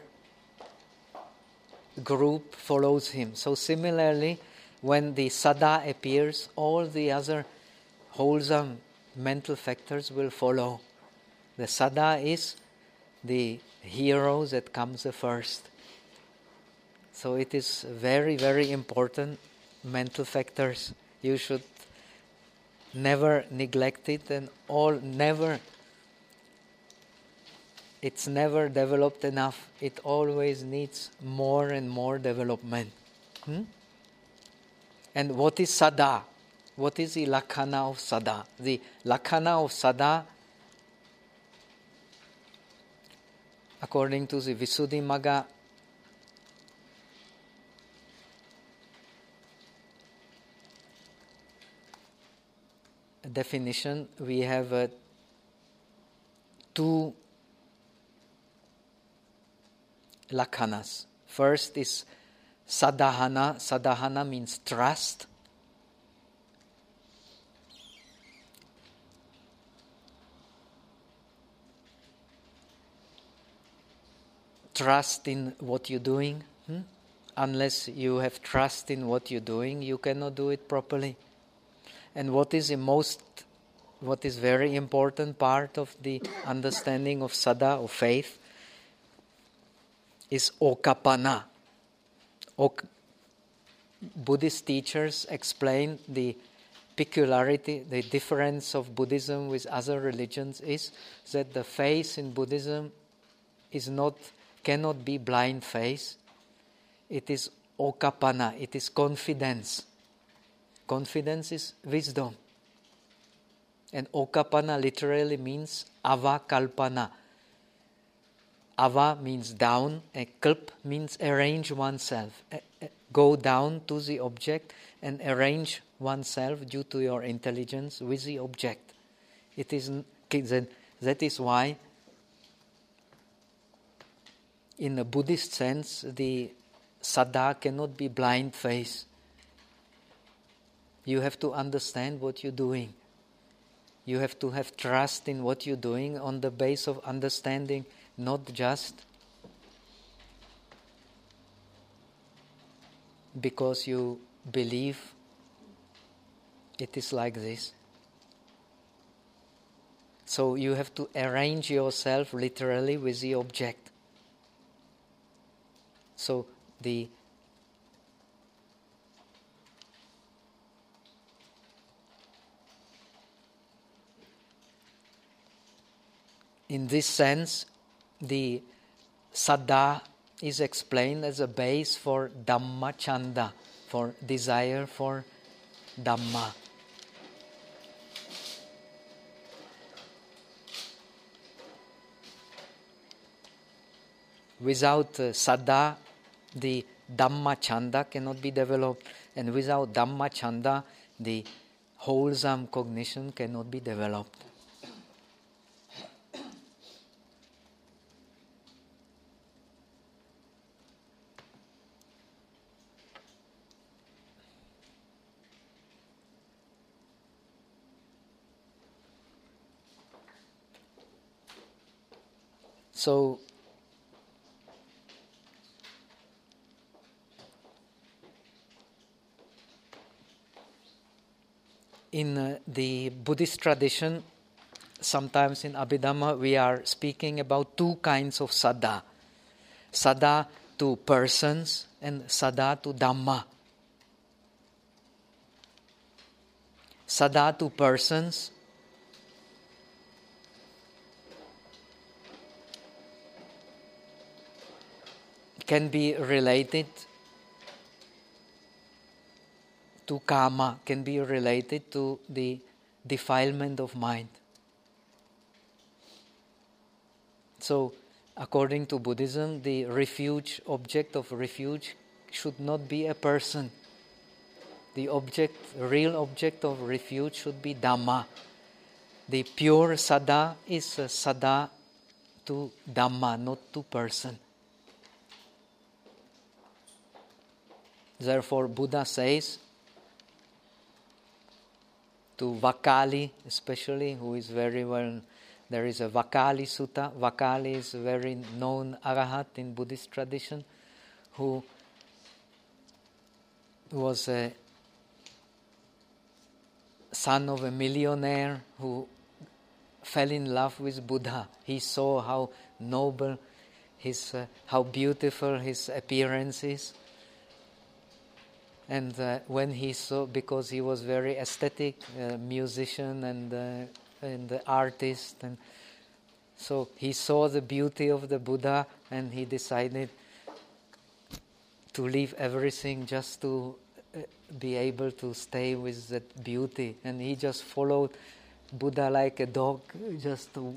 group follows him. So similarly, when the Sada appears, all the other wholesome mental factors will follow. The Sada is the hero that comes the first. So it is very, very important mental factors. You should never neglect it, and all never, it's never developed enough. It always needs more and more development. Hmm? And what is Sada? What is the Lakhana of Sada? The Lakhana of Sada, according to the Visuddhimagga, definition, we have a two lakhanas. First is sadhana. Sadhana means trust. Trust in what you're doing. Hmm? Unless you have trust in what you're doing, you cannot do it properly. And what is the most, what is very important part of the understanding of Saddha, of faith, is Okapana. Ok- Buddhist teachers explain the peculiarity, the difference of Buddhism with other religions is that the faith in Buddhism is not, cannot be blind faith. It is Okapana, it is confidence. Confidence is wisdom. And Okapana literally means avakalpana. Ava means down, and kalp means arrange oneself. Go down to the object and arrange oneself due to your intelligence with the object. It is that is why, in a Buddhist sense, the Saddha cannot be blind faith. You have to understand what you're doing. You have to have trust in what you're doing on the base of understanding, not just because you believe it is like this. So you have to arrange yourself literally with the object. So the in this sense, the Saddha is explained as a base for Dhamma Chanda, for desire for Dhamma. Without uh, Saddha, the Dhamma Chanda cannot be developed, and without Dhamma Chanda, the wholesome cognition cannot be developed. So, in uh, the Buddhist tradition, sometimes in Abhidhamma, we are speaking about two kinds of Saddha. Saddha to persons and Saddha to Dhamma. Saddha to persons can be related to kama, can be related to the defilement of mind. So, according to Buddhism, the refuge, object of refuge should not be a person. The object, real object of refuge should be Dhamma. The pure Saddha is a Saddha to Dhamma, not to person. Therefore, Buddha says to Vakali, especially, who is very well, there is a Vakali Sutta. Vakali is a very known arahat in Buddhist tradition, who was a son of a millionaire who fell in love with Buddha. He saw how noble his, uh, how beautiful his appearance is. And uh, when he saw, because he was very aesthetic, uh, musician and uh, and the artist, and so he saw the beauty of the Buddha, and he decided to leave everything just to uh, be able to stay with that beauty. And he just followed Buddha like a dog, just to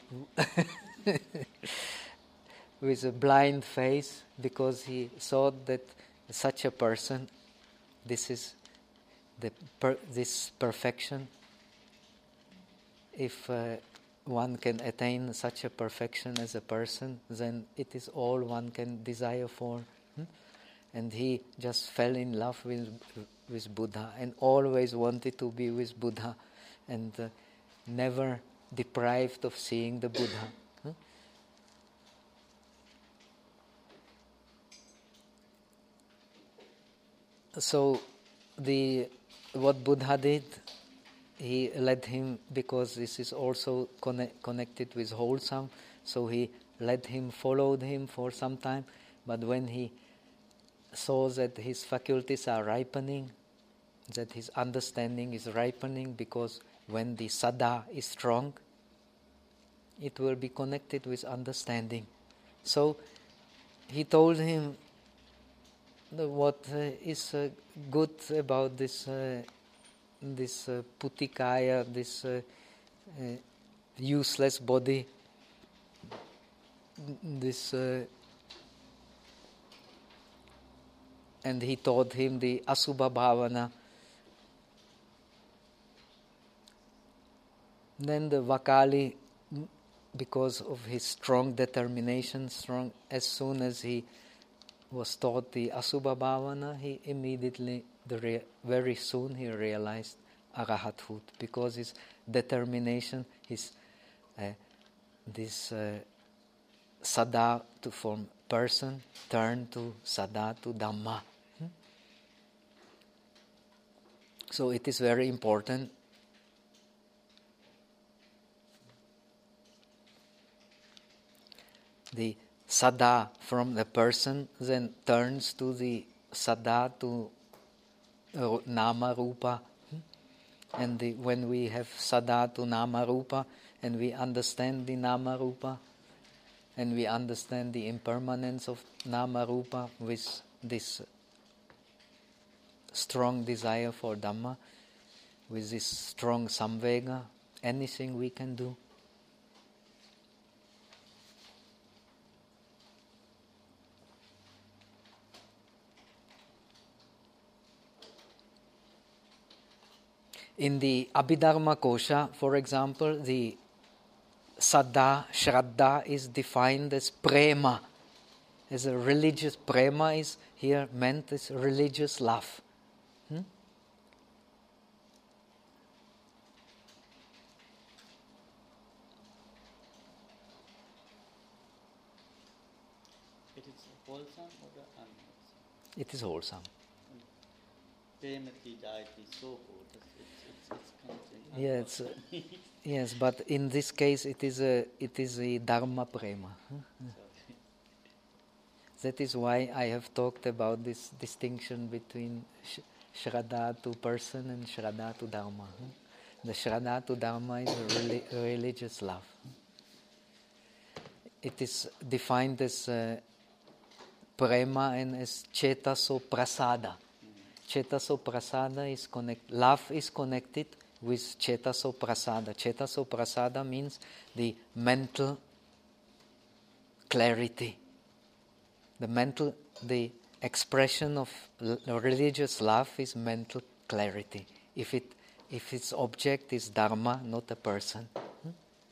with a blind face, because he thought that such a person, this is the per, this perfection. If uh, one can attain such a perfection as a person, then it is all one can desire for. Hmm? And he just fell in love with with Buddha and always wanted to be with Buddha and uh, never deprived of seeing the Buddha. Hmm? So the what Buddha did, he led him, because this is also connect, connected with wholesome, so he led him, followed him for some time, but when he saw that his faculties are ripening, that his understanding is ripening, because when the sada is strong, it will be connected with understanding. So he told him the, what uh, is uh, good about this uh, this uh, putikaya, this uh, uh, useless body, this uh, and he taught him the asubha bhavana. Then the Vakali, because of his strong determination, strong, as soon as he was taught the asubha bhavana, he immediately, the rea- very soon he realized arahathood, because his determination, his uh, this uh, sada to form person turned to sada to dhamma. Hmm? So it is very important. The sada from the person then turns to the sada to uh, nama rupa. And the, when we have sada to nama rupa and we understand the nama rupa and we understand the impermanence of nama rupa with this strong desire for Dhamma, with this strong samvega, anything we can do. In the Abhidharma Kosha, for example, the Saddha, Shraddha is defined as prema. As a religious, prema is here meant as religious love. Hmm? It is wholesome or unwholesome? It is wholesome. Premati Jayati, so good. It's, it's, it's comes in Yeah, it's, uh, yes, but in this case it is a it is a dharma prema. Huh? That is why I have talked about this distinction between sh- Shraddha to person and Shraddha to Dharma. Huh? The Shraddha to Dharma is a reli- religious love. It is defined as uh, prema and as chetaso prasada. Chetaso prasada is connect. Love is connected with chetaso prasada. Chetaso prasada means the mental clarity. The mental, the expression of l- religious love is mental clarity. If it, if its object is dharma, not a person. Hmm?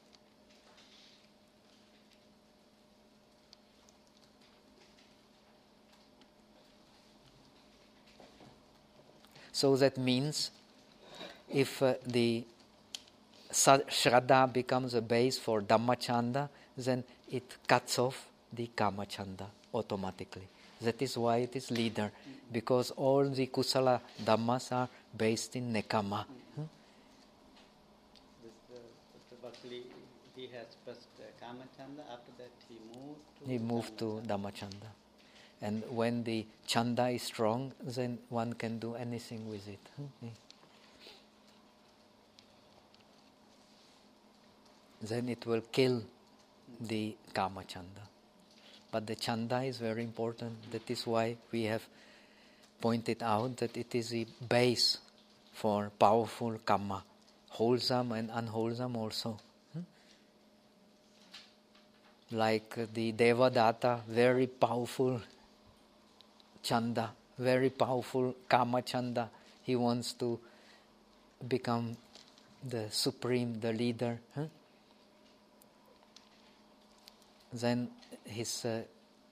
So that means, if uh, the sa- Shraddha becomes a base for Dhammachanda, then it cuts off the Kamachanda automatically. That is why it is leader, because all the Kusala Dhammas are based in Nekama. Hmm? This, uh, Mister Buckley, he has first uh, Kamachanda, after that he moved to He moved to Dhammachanda. Dhammachanda. And when the Chanda is strong, then one can do anything with it. Hmm? Then it will kill the Kama Chanda. But the Chanda is very important. That is why we have pointed out that it is the base for powerful Kama, wholesome and unwholesome also. Hmm? Like uh, the Devadatta, very powerful Chanda, very powerful Kama Chanda. He wants to become the supreme, the leader. Huh? then his uh,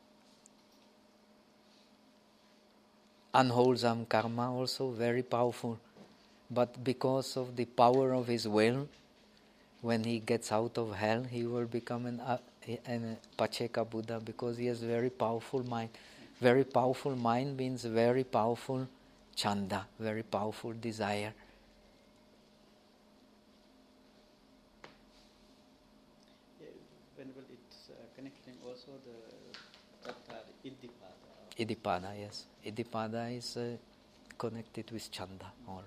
unwholesome karma also very powerful. But because of the power of his will, when he gets out of hell, he will become an, uh, an Pacheka Buddha, because he has very powerful mind. Very powerful mind means very powerful chanda, very powerful desire. Yeah, whenever it's uh, connecting also the Tathar Iddhipada. Iddhipada, yes. Iddhipada is uh, connected with chanda. Or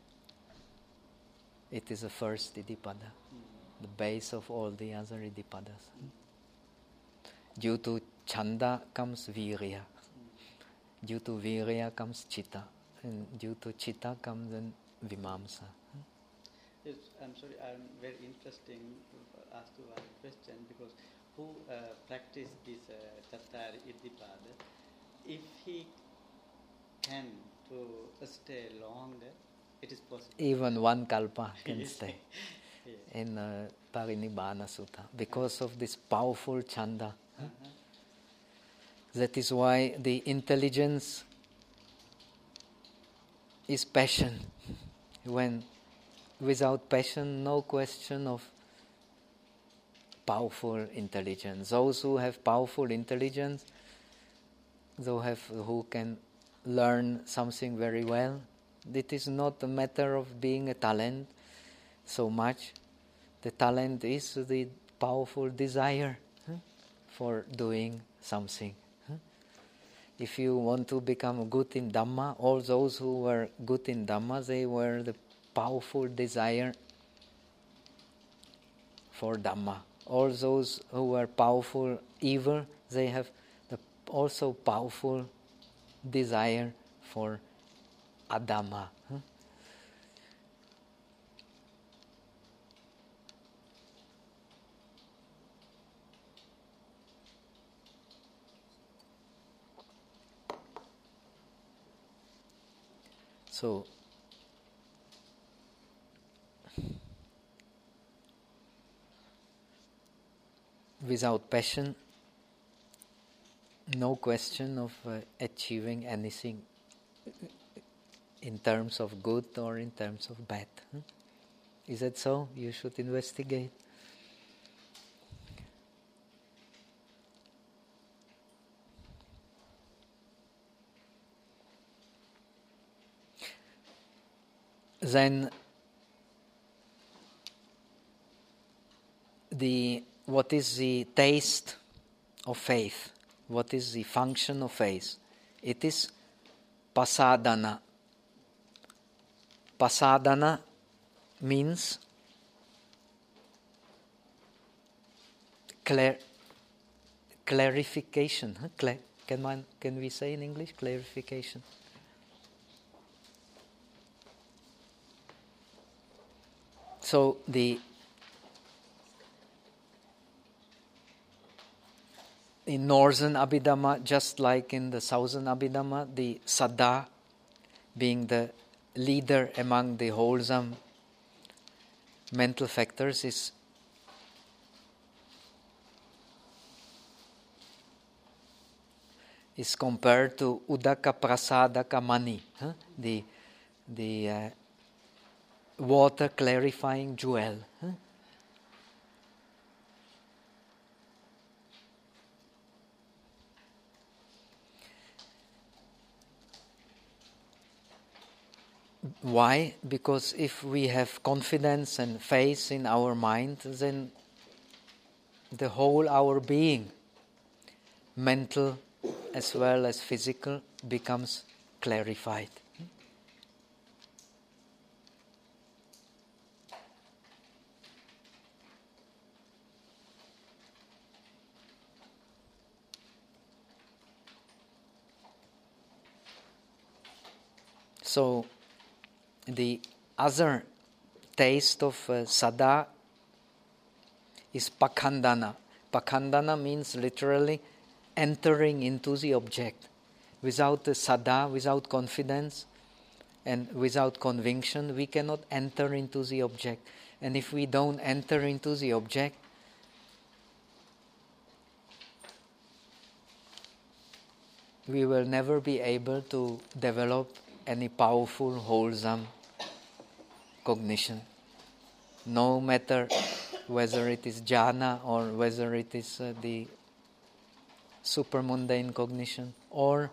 it is the first Iddhipada, mm. the base of all the other Iddhipadas. Mm. Due to chanda comes virya. Mm. Due to virya comes chitta. And due to chitta comes then vimamsa. Yes, I'm sorry, I'm very interesting to ask you one question, because who uh, practice this uh, Tathar Iddhipada, if he can to stay longer, it is possible. Even one kalpa can Yes. stay Yes. in uh, Parinibbana Sutta because of this powerful chanda. Uh-huh. That is why the intelligence is passion. When without passion, no question of powerful intelligence. Those who have powerful intelligence, those have, who can learn something very well, it is not a matter of being a talent so much. The talent is the powerful desire huh, for doing something. Huh? If you want to become good in Dhamma, all those who were good in Dhamma, they were the powerful desire for Dhamma. All those who were powerful evil, they have the also powerful desire for Adhamma. Huh? So, without passion, no question of uh, achieving anything in terms of good or in terms of bad. Huh? Is that so? You should investigate. Then the what is the taste of faith? What is the function of faith? It is pasadana. Pasadana means clar- clarification. Huh? Cla- can, man, can we say in English clarification? So the in northern Abhidhamma, just like in the southern Abhidhamma, the Saddha, being the leader among the wholesome mental factors, is is compared to Udaka Prasadaka Mani, huh? the the uh, water clarifying jewel. Huh? Why? Because if we have confidence and faith in our mind, then the whole our being, mental as well as physical, becomes clarified. So, the other taste of uh, Saddha is Pakhandana. Pakhandana means literally entering into the object. Without the Saddha, without confidence and without conviction, we cannot enter into the object. And if we don't enter into the object, we will never be able to develop any powerful, wholesome cognition. No matter whether it is jhana or whether it is uh, the supermundane cognition, or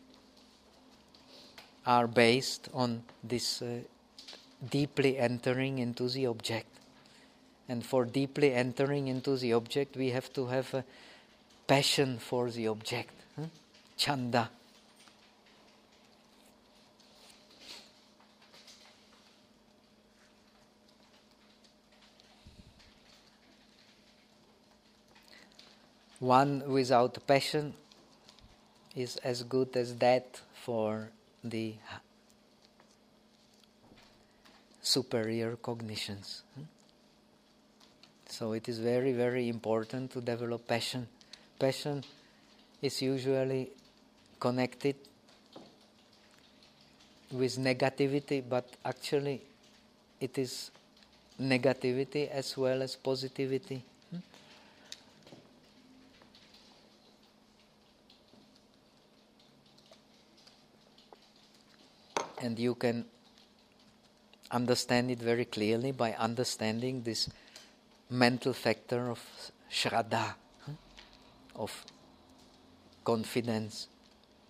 are based on this uh, deeply entering into the object. And for deeply entering into the object, we have to have a passion for the object, huh? Chanda. One without passion is as good as death for the superior cognitions. So it is very, very important to develop passion. Passion is usually connected with negativity, but actually it is negativity as well as positivity. And you can understand it very clearly by understanding this mental factor of shraddha, of confidence,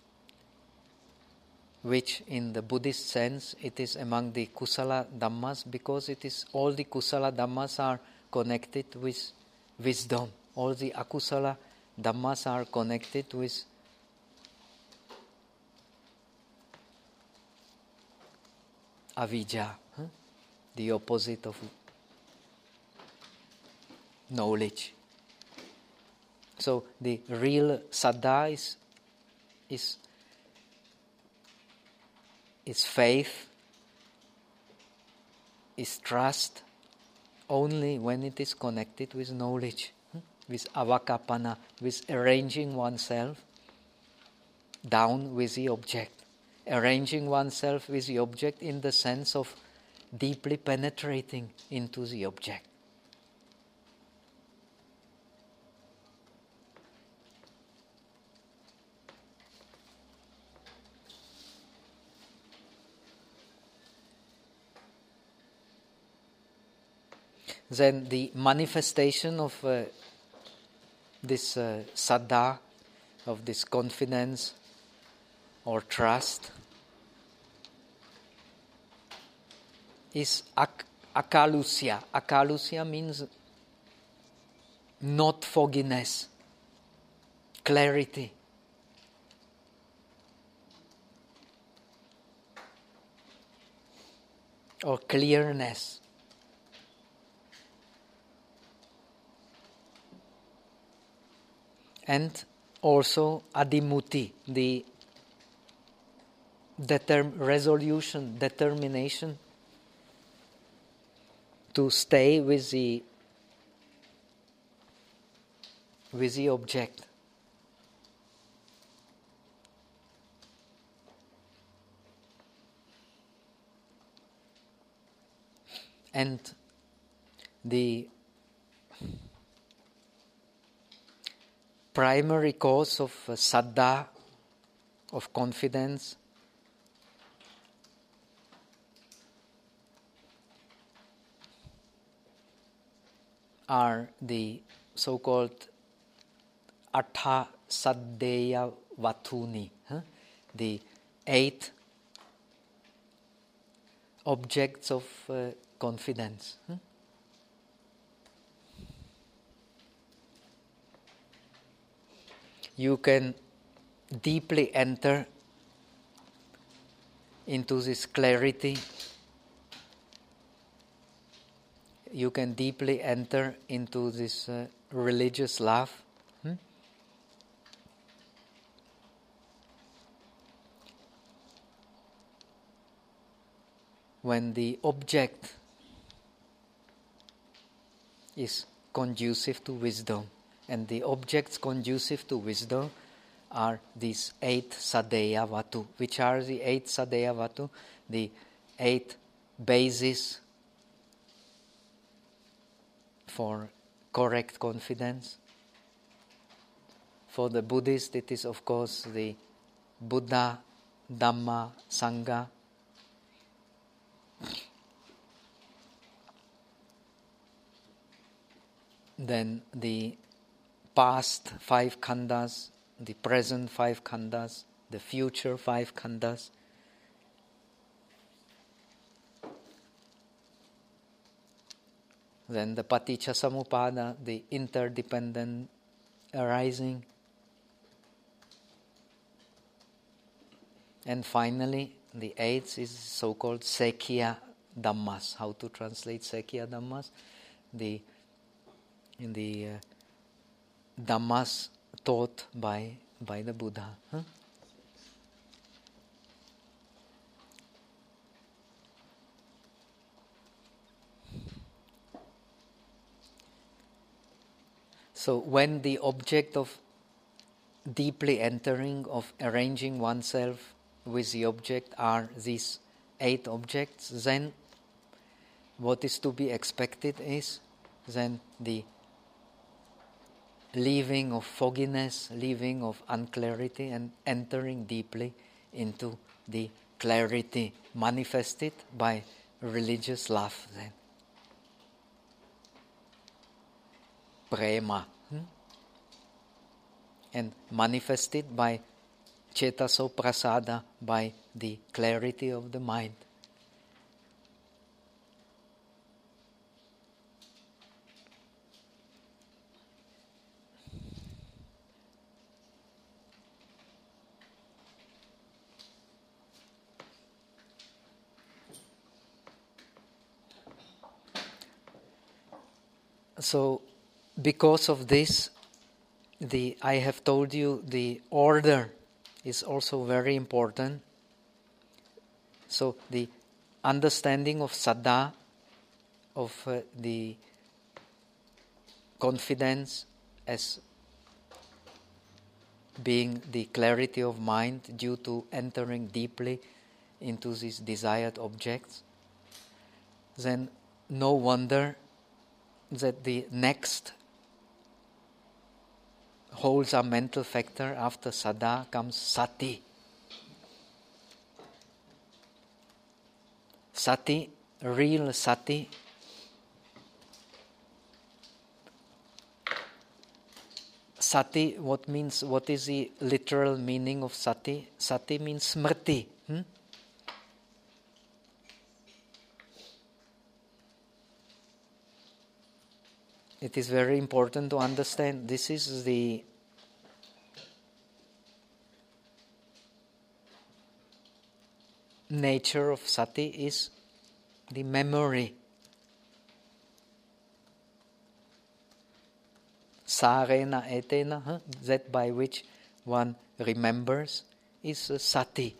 which in the Buddhist sense it is among the kusala dhammas, because it is all the kusala dhammas are connected with wisdom. All the akusala dhammas are connected with avijja, huh? The opposite of knowledge. So the real saddha is, is, is faith, is trust, only when it is connected with knowledge, huh? With avakappana, with arranging oneself down with the object. Arranging oneself with the object in the sense of deeply penetrating into the object. Then the manifestation of uh, this uh, saddha, of this confidence or trust, is ak- akalusya. Akalusya means not fogginess, clarity. Or clearness. And also adimuti, the determ- resolution, determination to stay with the with the object. And the primary cause of uh, saddha, of confidence, are the so-called Atha Saddeya Vatuni, huh? The eight objects of uh, confidence. Huh? You can deeply enter into this clarity. You can deeply enter into this uh, religious love. Hmm? When the object is conducive to wisdom, and the objects conducive to wisdom are these eight Saddeya Vatu. Which are the eight Saddeya Vatu? The eight bases for correct confidence. For the Buddhist, it is of course the Buddha, Dhamma, Sangha. Then the past five khandhas, the present five khandhas, the future five khandhas. Then the paticca samuppada, the interdependent arising. And finally, the eighth is so-called Sekhiya Dhammas. How to translate Sekhiya Dhammas? The in the uh, Dhammas taught by by the Buddha. Huh? So when the object of deeply entering, of arranging oneself with the object are these eight objects, then what is to be expected is then the leaving of fogginess, leaving of unclarity, and entering deeply into the clarity manifested by religious love then. Prema. Hmm? And manifested by cetaso prasada, by the clarity of the mind. So, because of this, the I have told you the order is also very important. So, the understanding of saddha, of uh, the confidence as being the clarity of mind due to entering deeply into these desired objects, then no wonder that the next holds a mental factor after saddha comes sati. Sati, real sati, sati, what means, what is the literal meaning of sati? Sati means smriti. Hmm? It is very important to understand this is the nature of sati is the memory. Sarena etena, huh? That by which one remembers is uh, sati.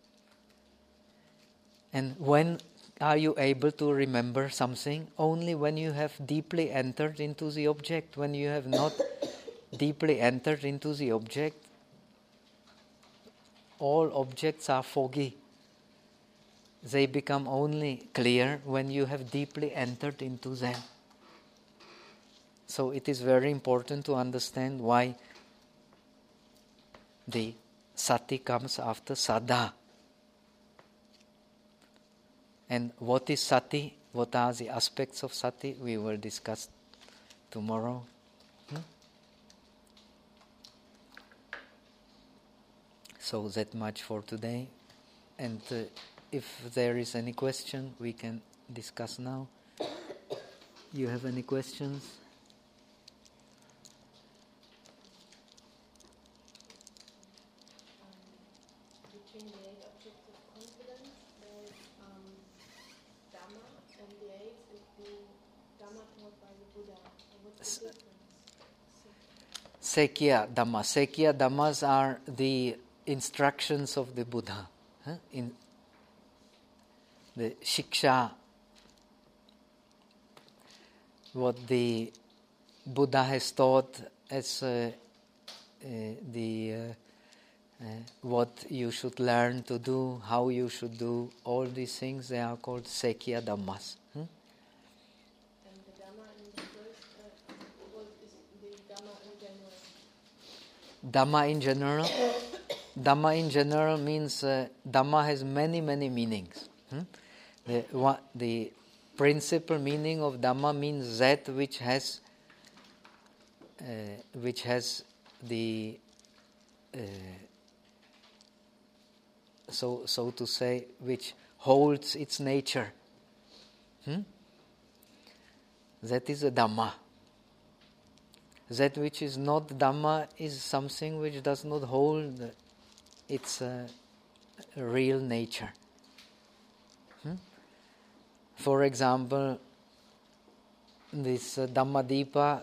And when are you able to remember something? Only when you have deeply entered into the object. When you have not deeply entered into the object, all objects are foggy. They become only clear when you have deeply entered into them. So it is very important to understand why the sati comes after saddha. And what is sati? What are the aspects of sati? We will discuss tomorrow. Hmm? So that much for today. And uh, if there is any question, we can discuss now. You have any questions? Between the eight objects of confidence, there is um, Dhamma, and the eight is the Dhamma taught by the Buddha. What's the difference? Sekhiya Dhamma. Sekhiya Dhammas are the instructions of the Buddha. Huh? In the Shiksha, what the Buddha has taught as uh, uh, the uh, uh, what you should learn to do, how you should do, all these things, they are called Sekhiya Dhammas. Hmm? And the Dhamma in the first, uh, what is the Dhamma in general? Dhamma in general Dhamma in general means uh, Dhamma has many, many meanings. Hmm? The, one, the principal meaning of Dhamma means that which has uh, which has the uh, so so to say, which holds its nature. Hmm? That is a Dhamma. That which is not Dhamma is something which does not hold its uh, real nature. Hmm? For example, this uh, Dhammadipa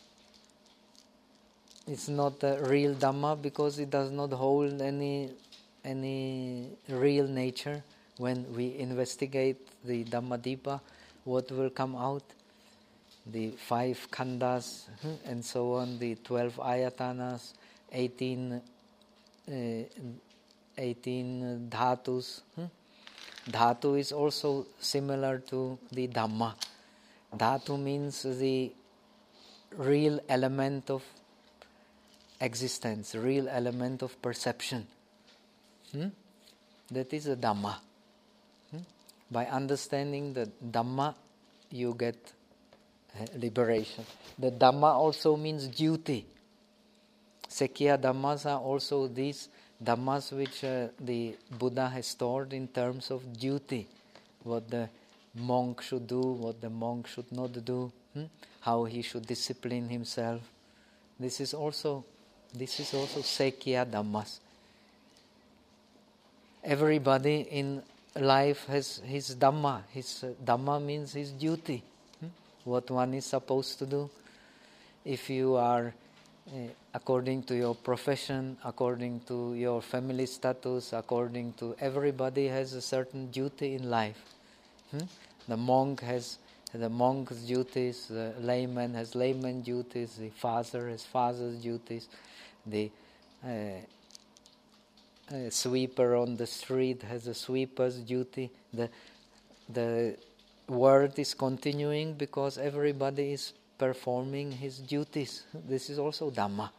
is not a real Dhamma because it does not hold any any real nature. When we investigate the Dhammadipa, what will come out? The five khandas and so on, the twelve ayatanas, eighteen, uh, eighteen dhatus. Dhatu is also similar to the Dhamma. Dhatu means the real element of existence, real element of perception. Hmm? That is a Dhamma. Hmm? By understanding the Dhamma, you get liberation. The Dhamma also means duty. Sekya Dhammas are also these Dhammas which uh, the Buddha has stored in terms of duty. What the monk should do, what the monk should not do, hmm? how he should discipline himself. This is also this is also Sekya Dhammas. Everybody in life has his Dhamma. His uh, Dhamma means his duty. Hmm? What one is supposed to do. If you are uh, according to your profession, according to your family status, according to everybody has a certain duty in life. Hmm? The monk has the monk's duties, the layman has layman duties, the father has father's duties, the uh, uh, sweeper on the street has a sweeper's duty. The the word is continuing because everybody is performing his duties. This is also Dhamma.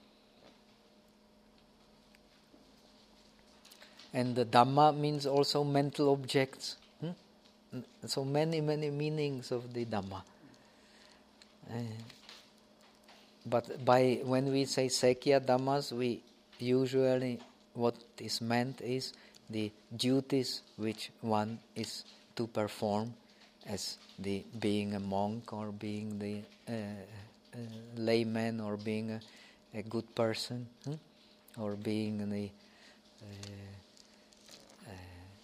And the Dhamma means also mental objects. Hmm? So many, many meanings of the Dhamma. Uh, but by when we say Sekya Dhammas, we usually, what is meant is the duties which one is to perform as the being a monk or being the uh, uh, layman or being a, a good person, hmm? or being the uh, uh,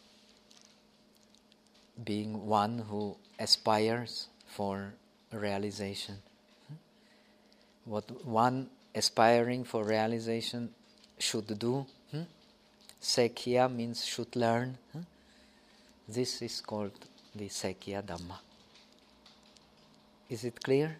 being one who aspires for realization. Hmm? What one aspiring for realization should do. Hmm? Sekya means should learn. Hmm? This is called the Sekya Dhamma. Is it clear?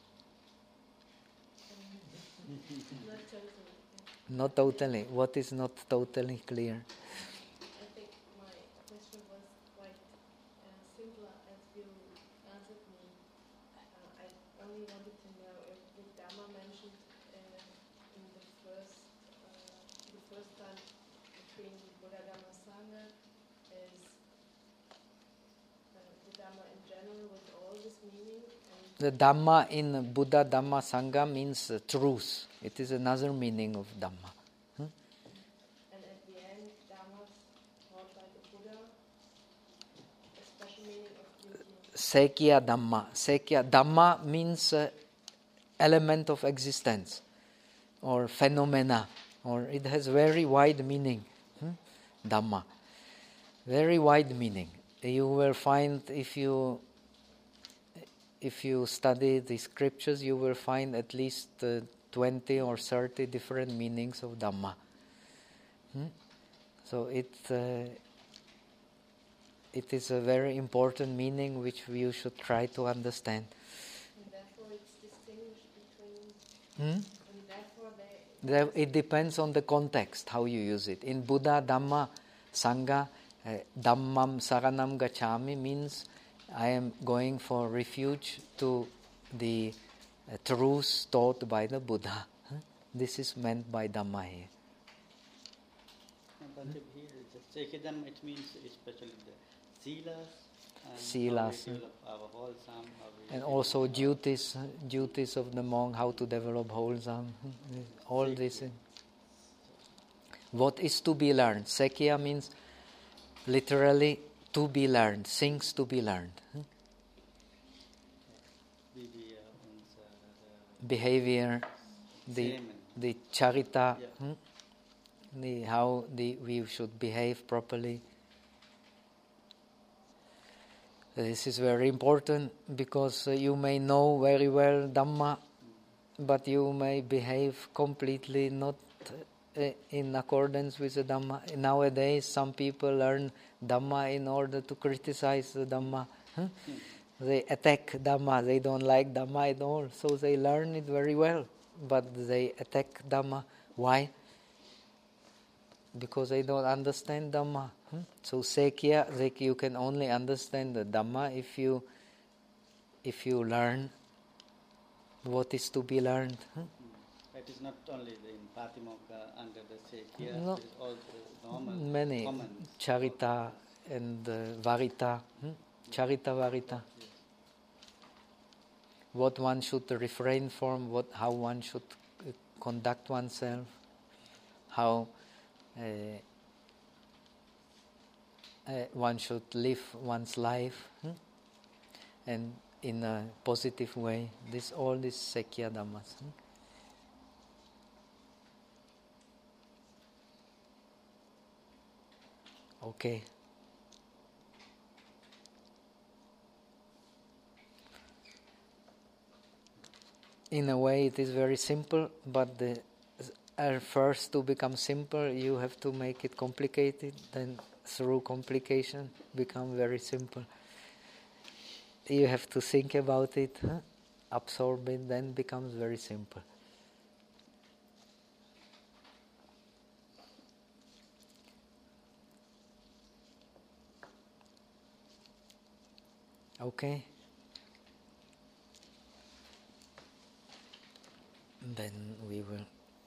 Not totally. Not totally. What is not totally clear? I think my question was quite uh, simpler as you answered me. Uh, I only wanted to know if the Dhamma mentioned uh, in the first uh, the first time between Buddha Dhamma Sangha is uh, the Dhamma in general with all this meaning. And The Dhamma in Buddha Dhamma Sangha means uh, truth. It is another meaning of Dhamma. Hmm? And at the end, Dhammas taught by the Buddha, a special meaning of beauty. Sekya Dhamma. Sekya Dhamma means uh, element of existence or phenomena, or it has very wide meaning. Hmm? Dhamma. Very wide meaning. You will find if you if you study the scriptures, you will find at least uh, twenty or thirty different meanings of Dhamma. Hmm? So it uh, it is a very important meaning which you should try to understand. And therefore it's distinguished between, Hmm? and therefore they, There- It depends on the context, how you use it. In Buddha Dhamma Sangha, uh, Dhammam Saranam Gacchami means I am going for refuge to the uh, truths taught by the Buddha. Huh? This is meant by Dhamma here. Bhante, here, just Sekidam, it means especially the silas, and Silas, how we develop our wholesome, how we and develop also our- duties, duties of the monk, how to develop wholesome, all this. What is to be learned? Sekya means literally to be learned, things to be learned. Behavior, and, uh, Behavior, the Same. the charita, Yeah. hmm? the how the we should behave properly. This is very important because uh, you may know very well Dhamma, but you may behave completely not uh, in accordance with the Dhamma. Nowadays, some people learn Dhamma in order to criticize the Dhamma. Huh? They attack Dhamma. They don't like Dhamma at all, so they learn it very well, but they attack Dhamma. Why? Because they don't understand Dhamma. Hmm? So Sekya, like you can only understand the Dhamma if you if you learn what is to be learned. Hmm? It is not only the, in Patimokkha under the Sekya, No. it is also normal, Many common. Charita and uh, Varita. Hmm? Charita Varita. Yes. What one should refrain from, what how one should uh, conduct oneself, how uh, uh, one should live one's life, hmm? and in a positive way. This all these Sekya Dhammas. Hmm? Okay. In a way, it is very simple, but the uh, first to become simple, you have to make it complicated. Then, through complication, become very simple. You have to think about it, huh? Absorb it, then becomes very simple. Okay. Then we will.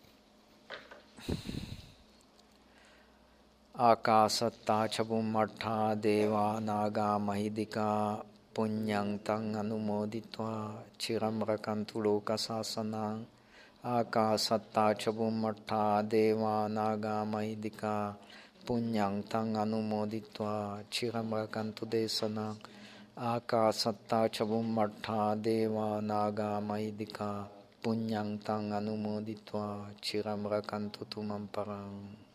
Akasatta chabummartha deva naga mahidika punyang tang anumoditva chiram rakantu lokasasana. Akasatta chabummartha deva naga mahidika punyang tang anumoditva chiram rakantu desana. Akasatta chabummartha deva naga mahidika punyang tang anumoditva chiram rakantu tumam parang.